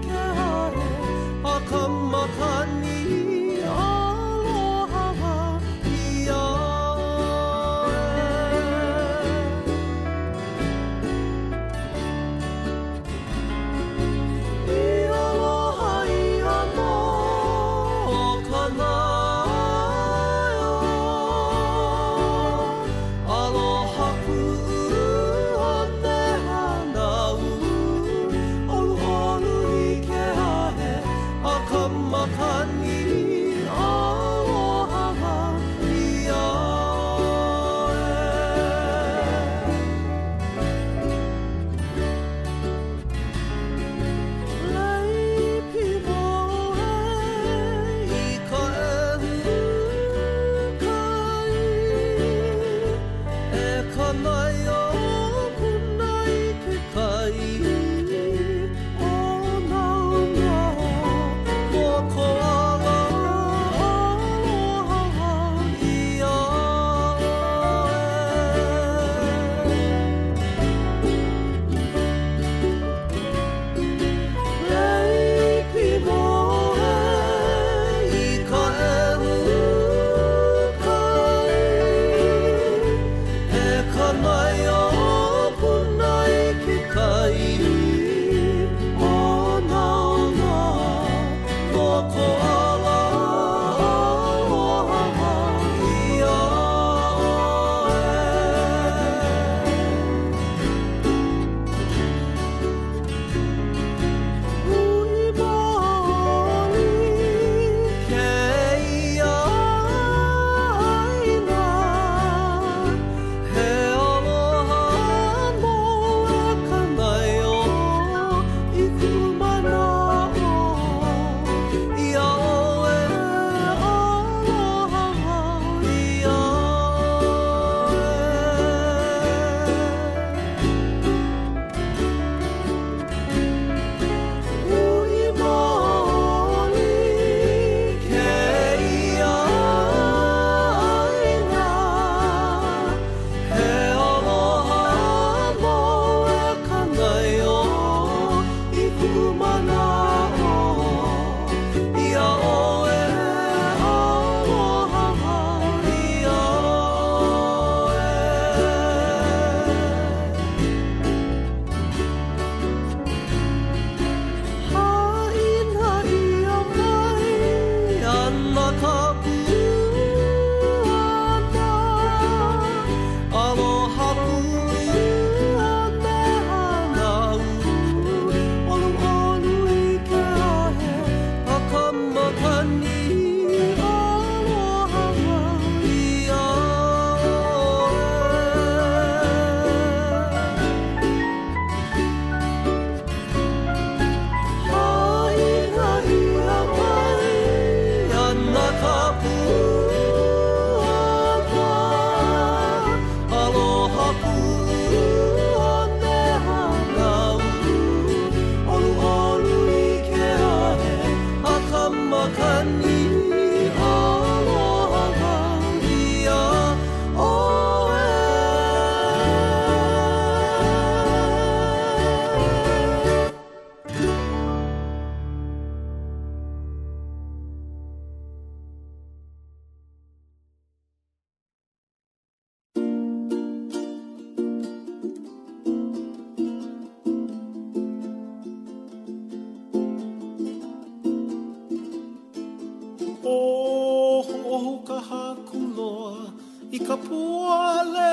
ka pua le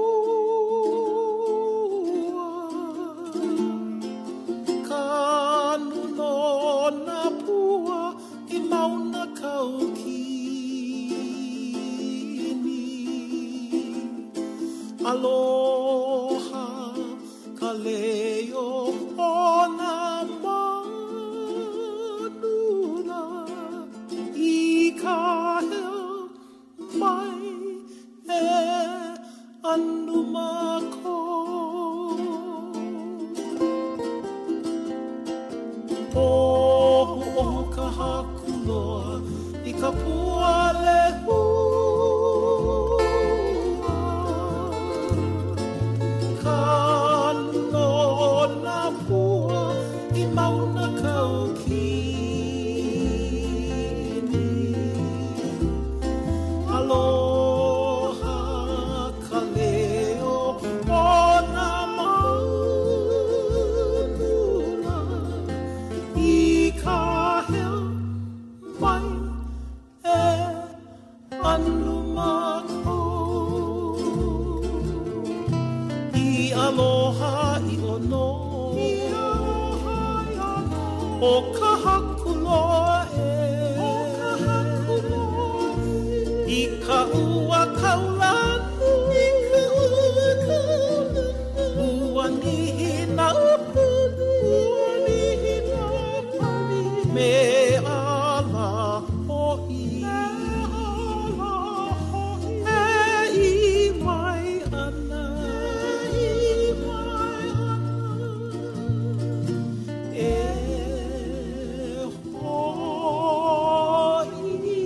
hua ka nuno na pua I mauna kaukini aloha ka leo o na manula I ka hea mai e anu mako ohu ohu ka hakuloa I ka pua le hua ka no na pua I mauna kaukini aloha ka leo o na maunula I ka hea mai e anu mako I aloha I ono o ka hakuloa e I ka ua kaulanu ua nihi na upulu me ala hoi e I mai ana e hoi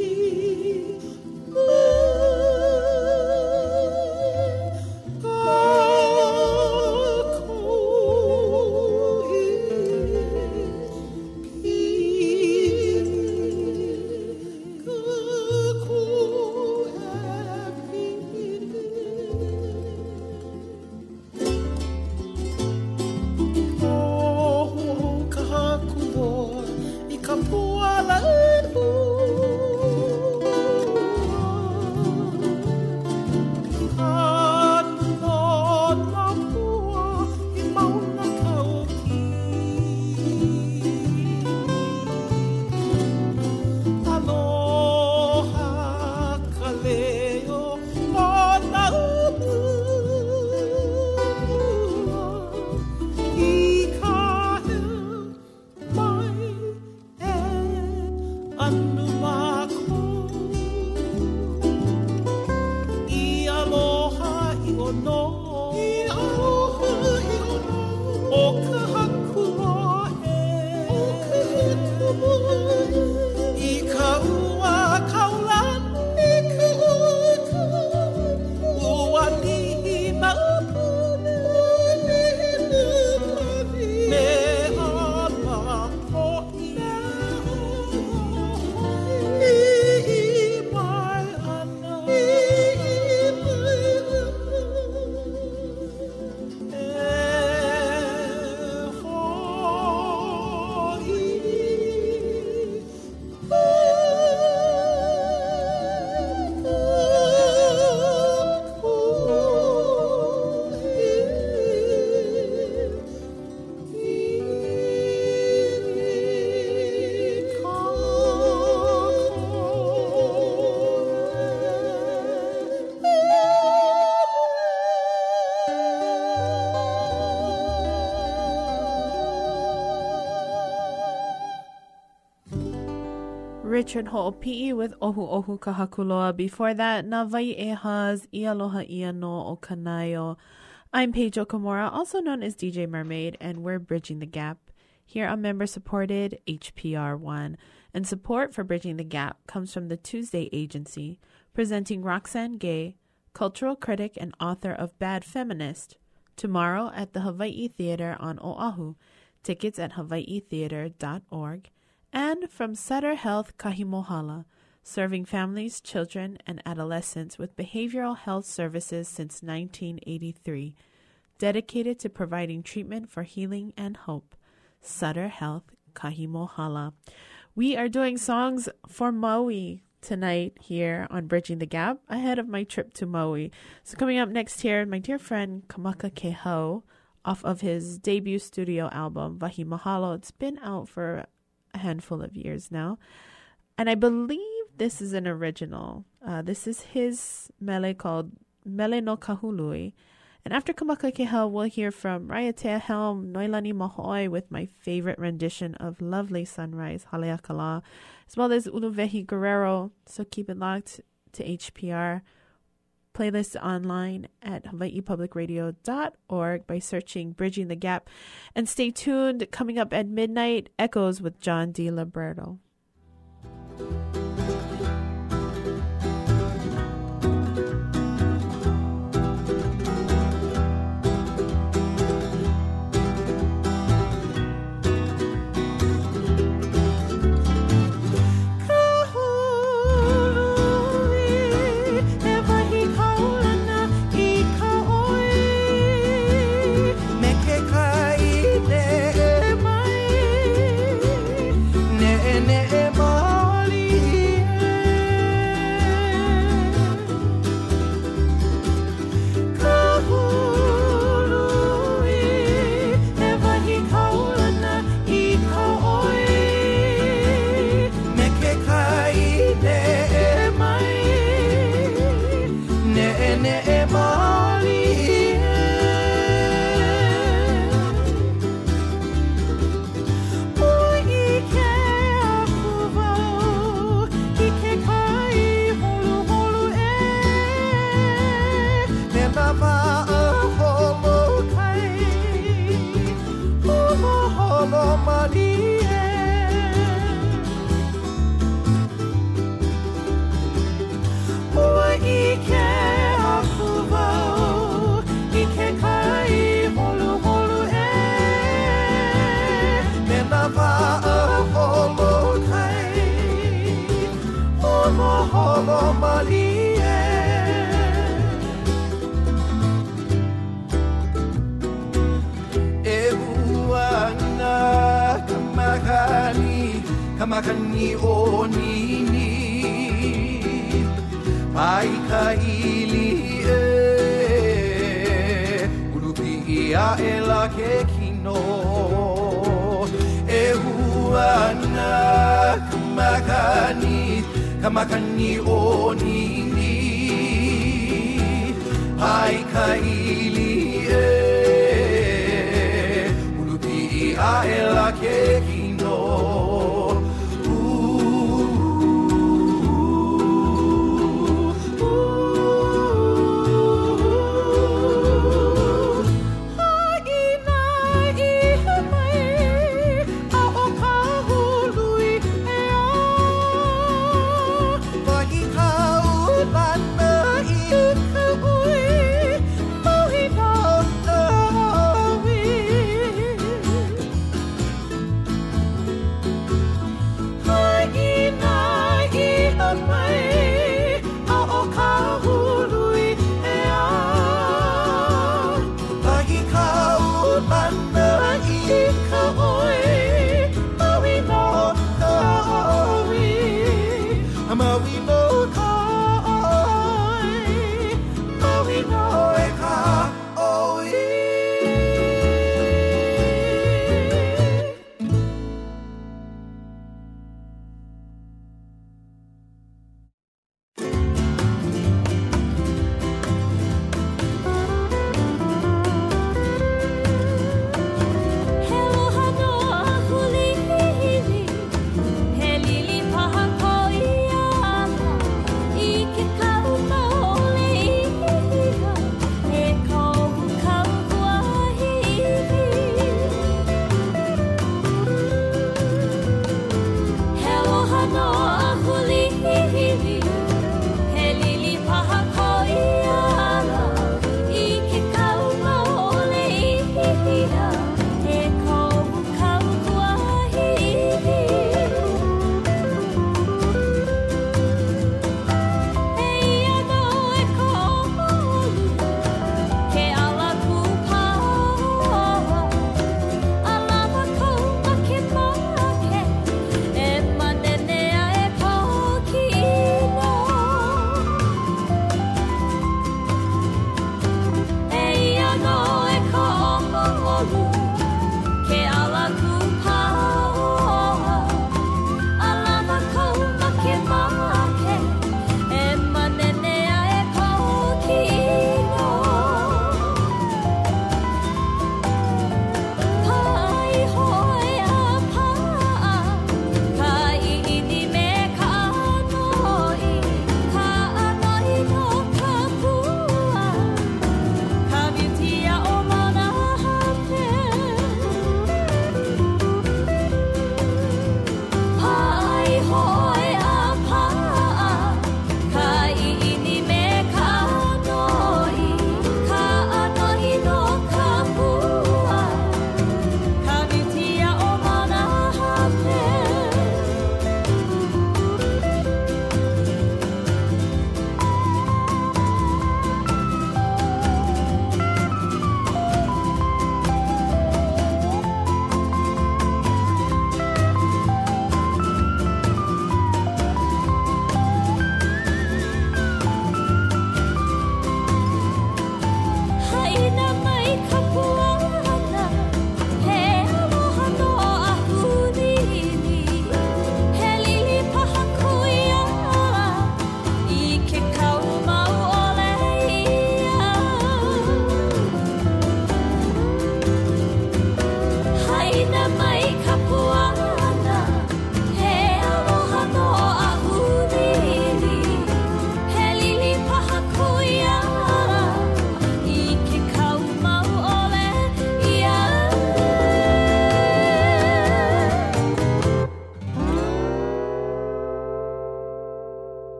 Richard Ho'opi'i with Ohu Ohu Kahakuloa. Before that, Navai Eha's Ialoha Ia no o Kanayo. I'm Paige Okamura, also known as D J Mermaid, and we're Bridging the Gap here on member-supported H P R one. And support for Bridging the Gap comes from the Tuesday Agency, presenting Roxanne Gay, cultural critic and author of Bad Feminist, tomorrow at the Hawaii Theater on Oahu. Tickets at hawaii theater dot org. And from Sutter Health Kahimohala, serving families, children, and adolescents with behavioral health services since nineteen eighty-three, dedicated to providing treatment for healing and hope. Sutter Health Kahimohala. We are doing songs for Maui tonight here on Bridging the Gap ahead of my trip to Maui. So coming up next here, my dear friend Kamaka Kehau off of his debut studio album, Wahi Mahalo. It's been out for a handful of years now. And I believe this is an original. Uh, this is his mele called Mele no Kahului. And after Kamaka Kehau, we'll hear from Raiatea Helm, Noilani Mahoi with my favorite rendition of Lovely Sunrise, Haleakala, as well as Uluvehi Guerrero. So keep it locked to H P R. Playlist online at hawaii public radio dot org by searching Bridging the Gap. And stay tuned. Coming up at midnight, Echoes with John D. Liberto. Kamakani o nini Pai ka ili e Ulupi ia e la ke kino E huana kamakani Kamakani o nini Pai ka ili e Ulupi ia e la ke kino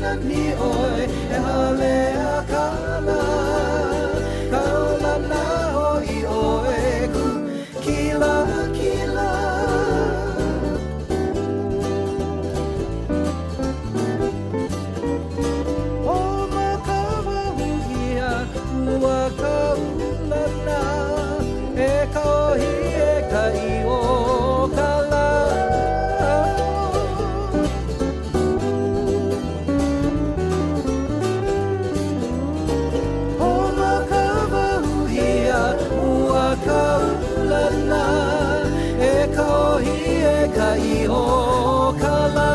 ni oe e hale a kala kaula na hoi oe ku kila kila o makawa muhia ua kaulana e kauhi e kai o kala kaulana e kauhi e kai o kala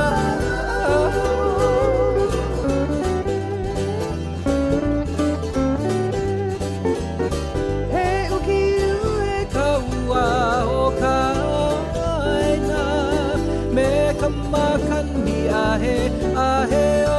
he uki e kaua o kaina me kamakani ahe ahe o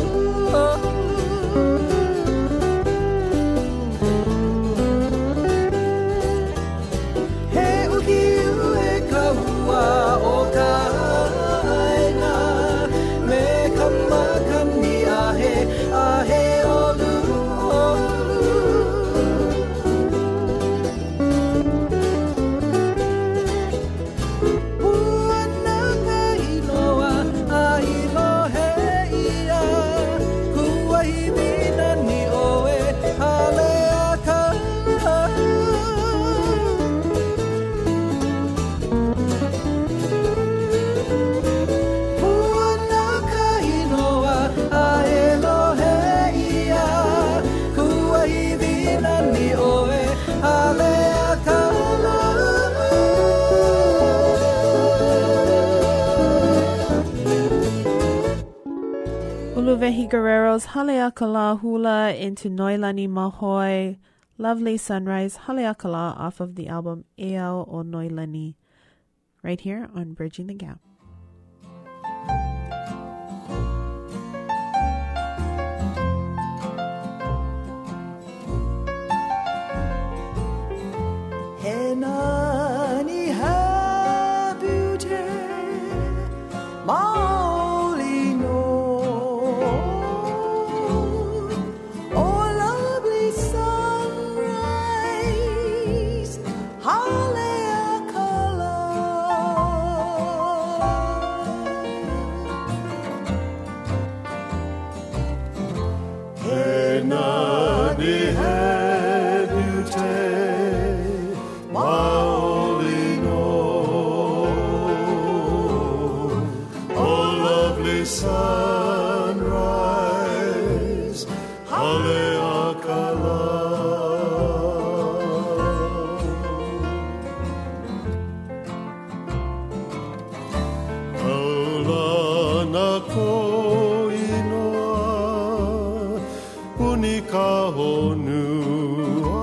Uluvehi Guerrero's Haleakala Hula into Noilani Mahoi. Lovely Sunrise, Haleakala off of the album Eau o Noilani. Right here on Bridging the Gap. Henani habute maoli no oh lovely sunrise haleakala Henani habute sunrise, haleakala. Kaulana ko inoa, punika honua,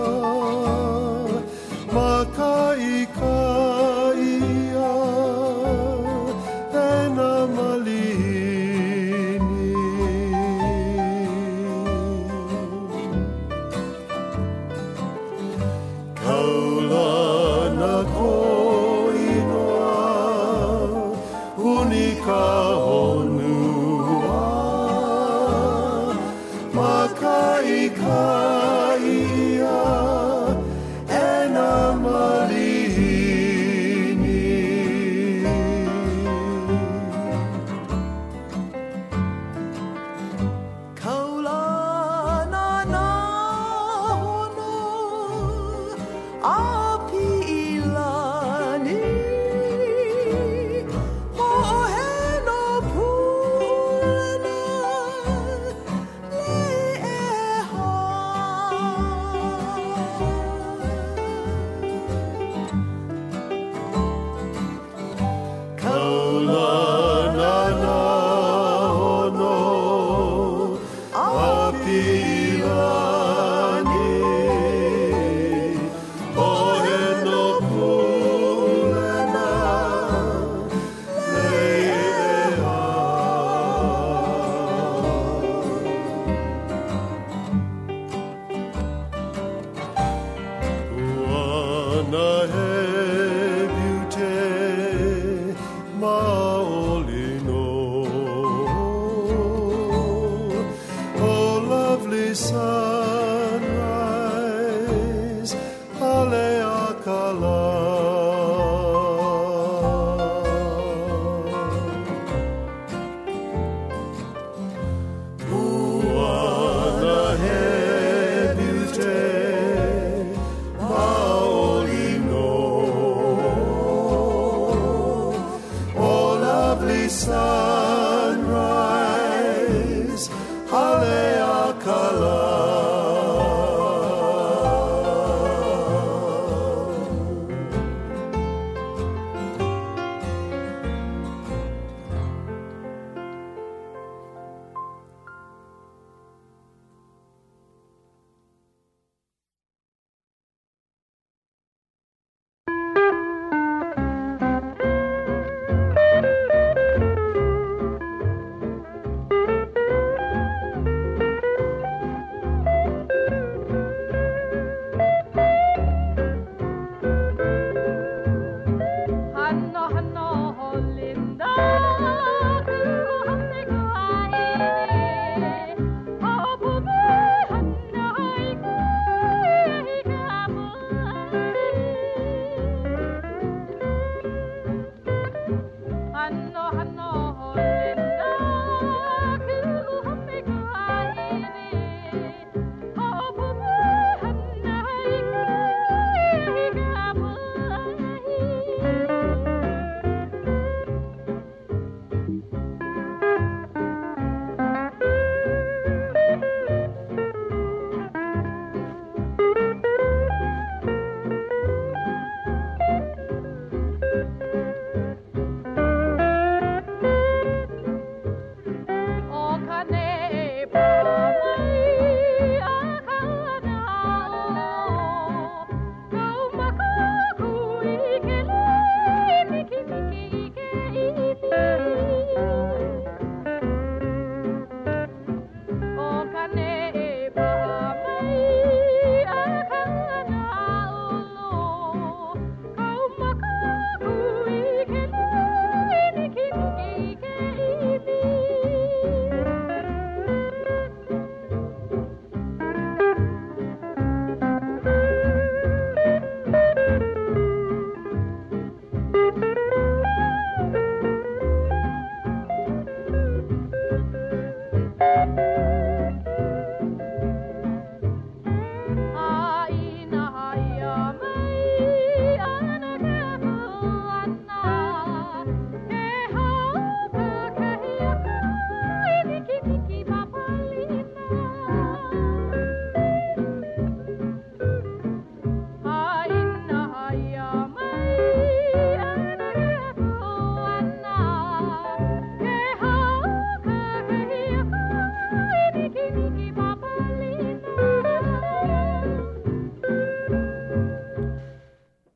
makaika ia, ena mali. Honua, makaika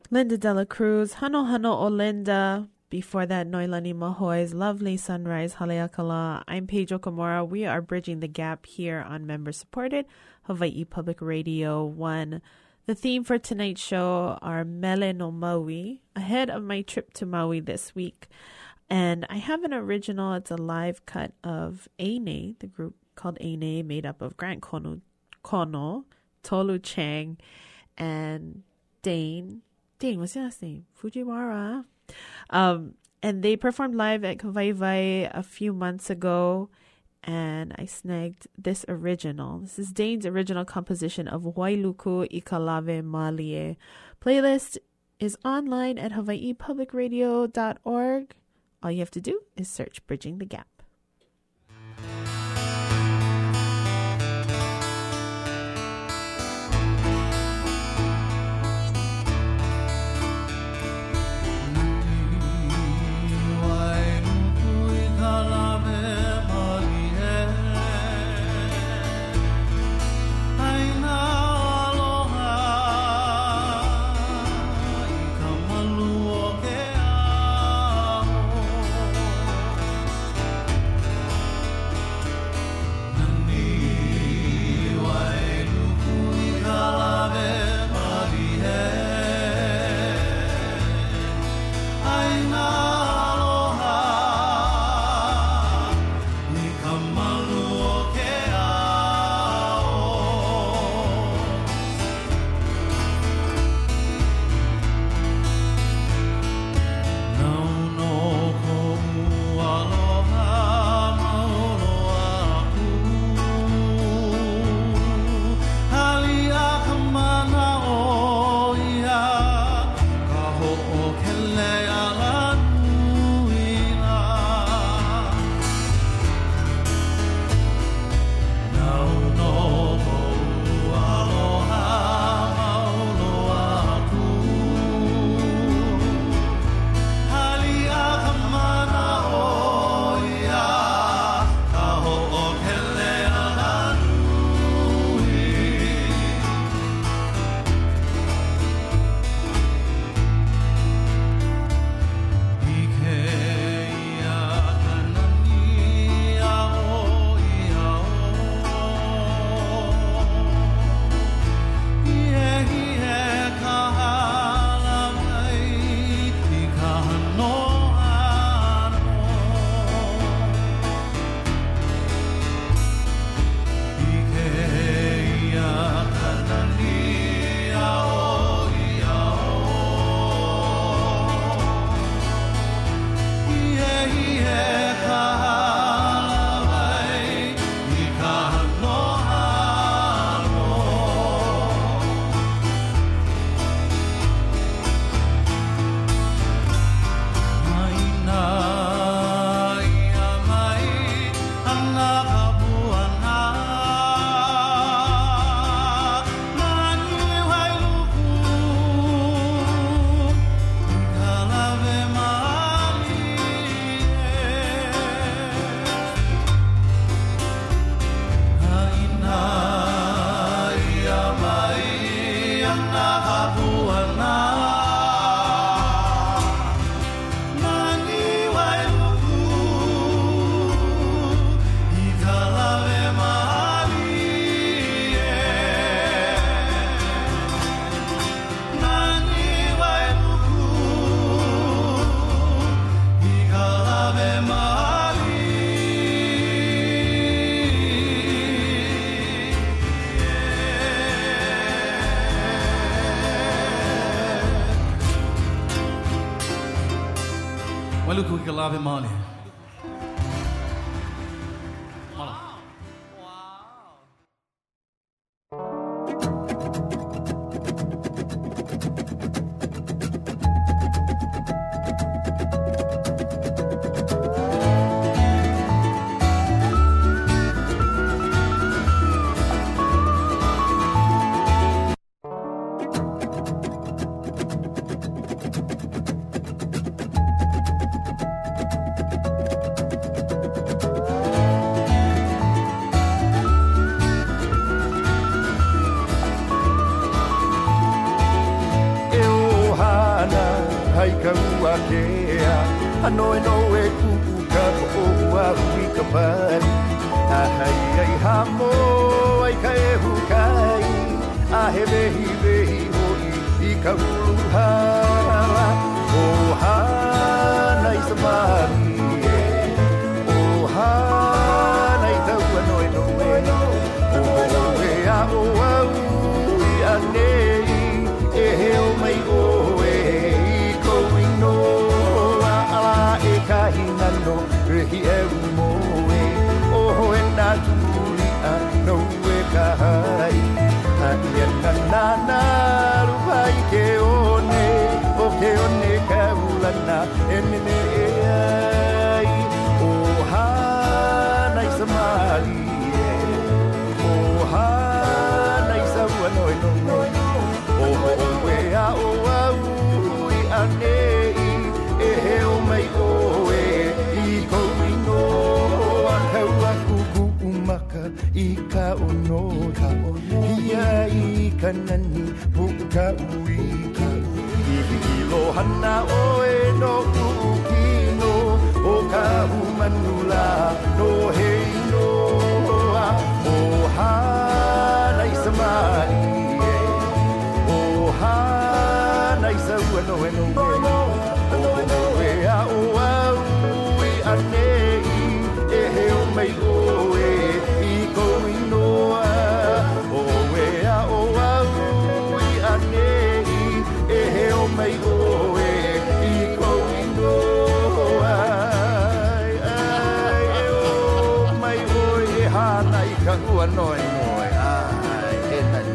Linda Dela Cruz, Hano Hano Olinda. Before that, Noilani Mahoy's Lovely Sunrise, Haleakala. I'm Pedro Camora. We are bridging the gap here on member-supported Hawaii Public Radio one. The theme for tonight's show are Mele no Maui, ahead of my trip to Maui this week. And I have an original. It's a live cut of Eine, the group called Eine, made up of Grant Kono, Kono Tolu Chang, and Dane. Dane, what's your last name? Fujiwara. Um, and they performed live at Kawaiwai a few months ago, and I snagged this original. This is Dane's original composition of Wailuku Ikalave Malie. Playlist is online at hawaii public radio dot org. All you have to do is search Bridging the Gap. Wailuku Ikalave Malie. ua kea ano e no e kuku ka o ua hui ka pari a hai ai hamo ai ka e hukai a he vehi vehi hoi i ka ulu hala o hana i samari o hana i tau ano e no e o e a o au i a nei e he o mai o e i ko ino a ala e ka hinano rehi e umo e o e na turi a no e ka hai a ia na na na rupai ke one o ke one ka ulana e nene e ai o hana i samari e o hana i sa uano e no o o e a o au i a nei e he o mai o e i ko ino a kaua kuku umaka i ka ono ka ia i ka nani puka ui ka i hilo hana o e no kukino o ka umanula no he ino a o hana i samari e o hana i sa uano e no o e a o au i a nei e he o mai o e i ko inoa o e a o au i a nei e he o mai o e i ko inoa ai ai e o mai o e hana i ka ua noe noe ai e nani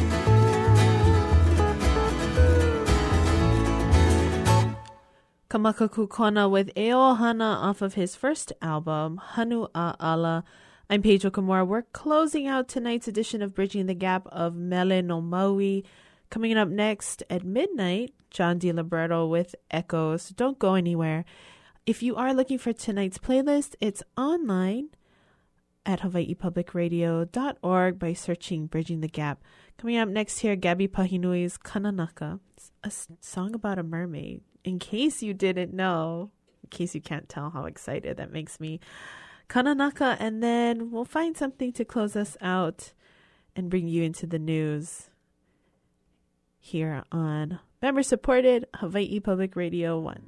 Kamaka Kukona with Eo Hana off of his first album, Hanu a Ala. I'm Pedro Kamora. We're closing out tonight's edition of Bridging the Gap of Mele no Maui. Coming up next at midnight, John DiLiberto with Echoes. Don't go anywhere. If you are looking for tonight's playlist, it's online at hawaii public radio dot org by searching Bridging the Gap. Coming up next here, Gabby Pahinui's Kananaka. It's a s- song about a mermaid. In case you didn't know, in case you can't tell how excited that makes me. Kananaka, and then we'll find something to close us out and bring you into the news here on member-supported Hawaii Public Radio one.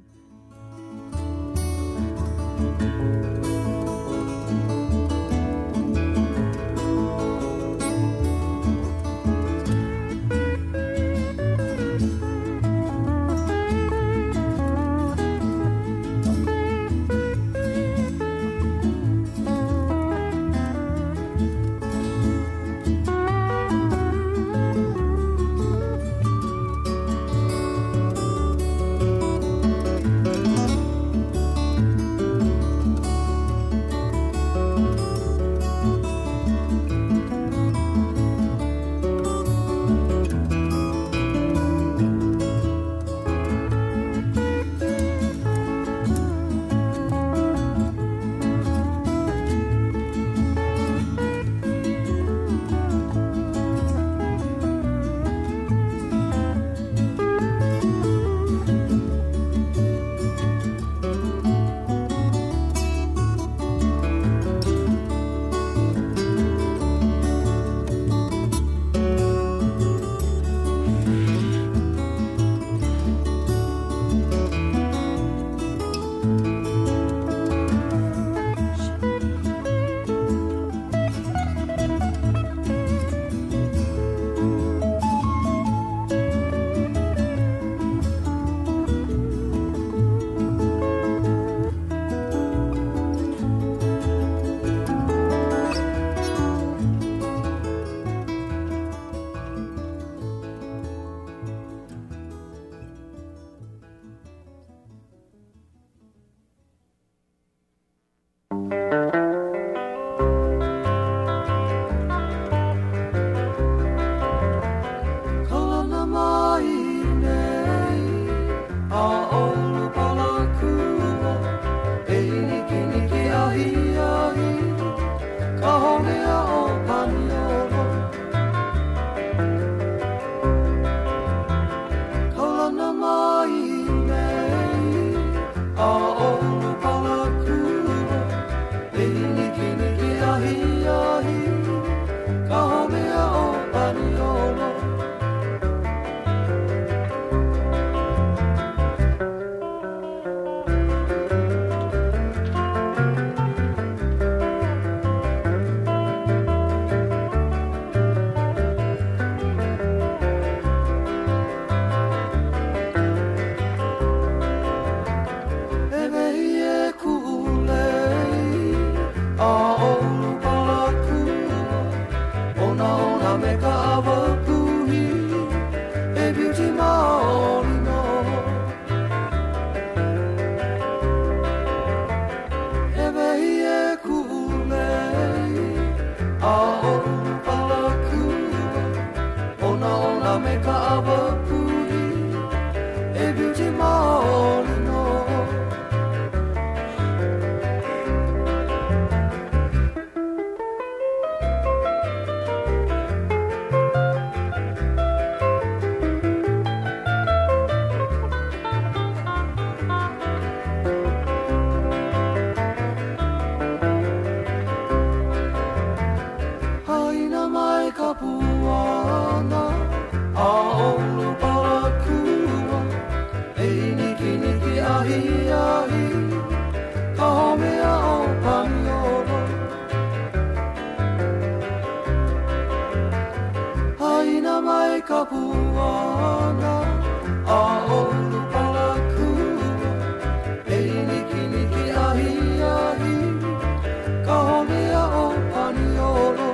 ka puana a olu palakua e niki niki ahi ahi ka honea o paniolo.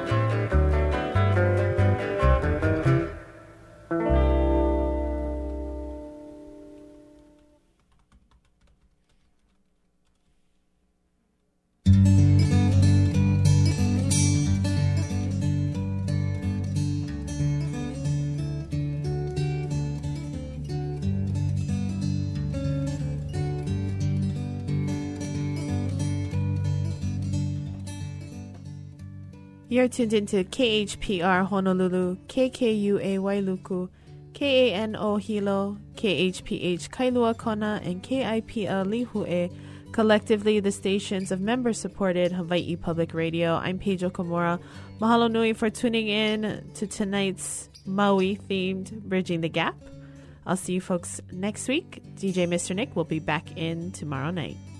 You're tuned into K H P R Honolulu, K K U A Wailuku, K A N O Hilo, K H P H Kailua Kona, and K I P L Lihue, collectively the stations of member-supported Hawaii Public Radio. I'm Pedro Komura. Mahalo nui for tuning in to tonight's Maui-themed Bridging the Gap. I'll see you folks next week. D J Mister Nick will be back in tomorrow night.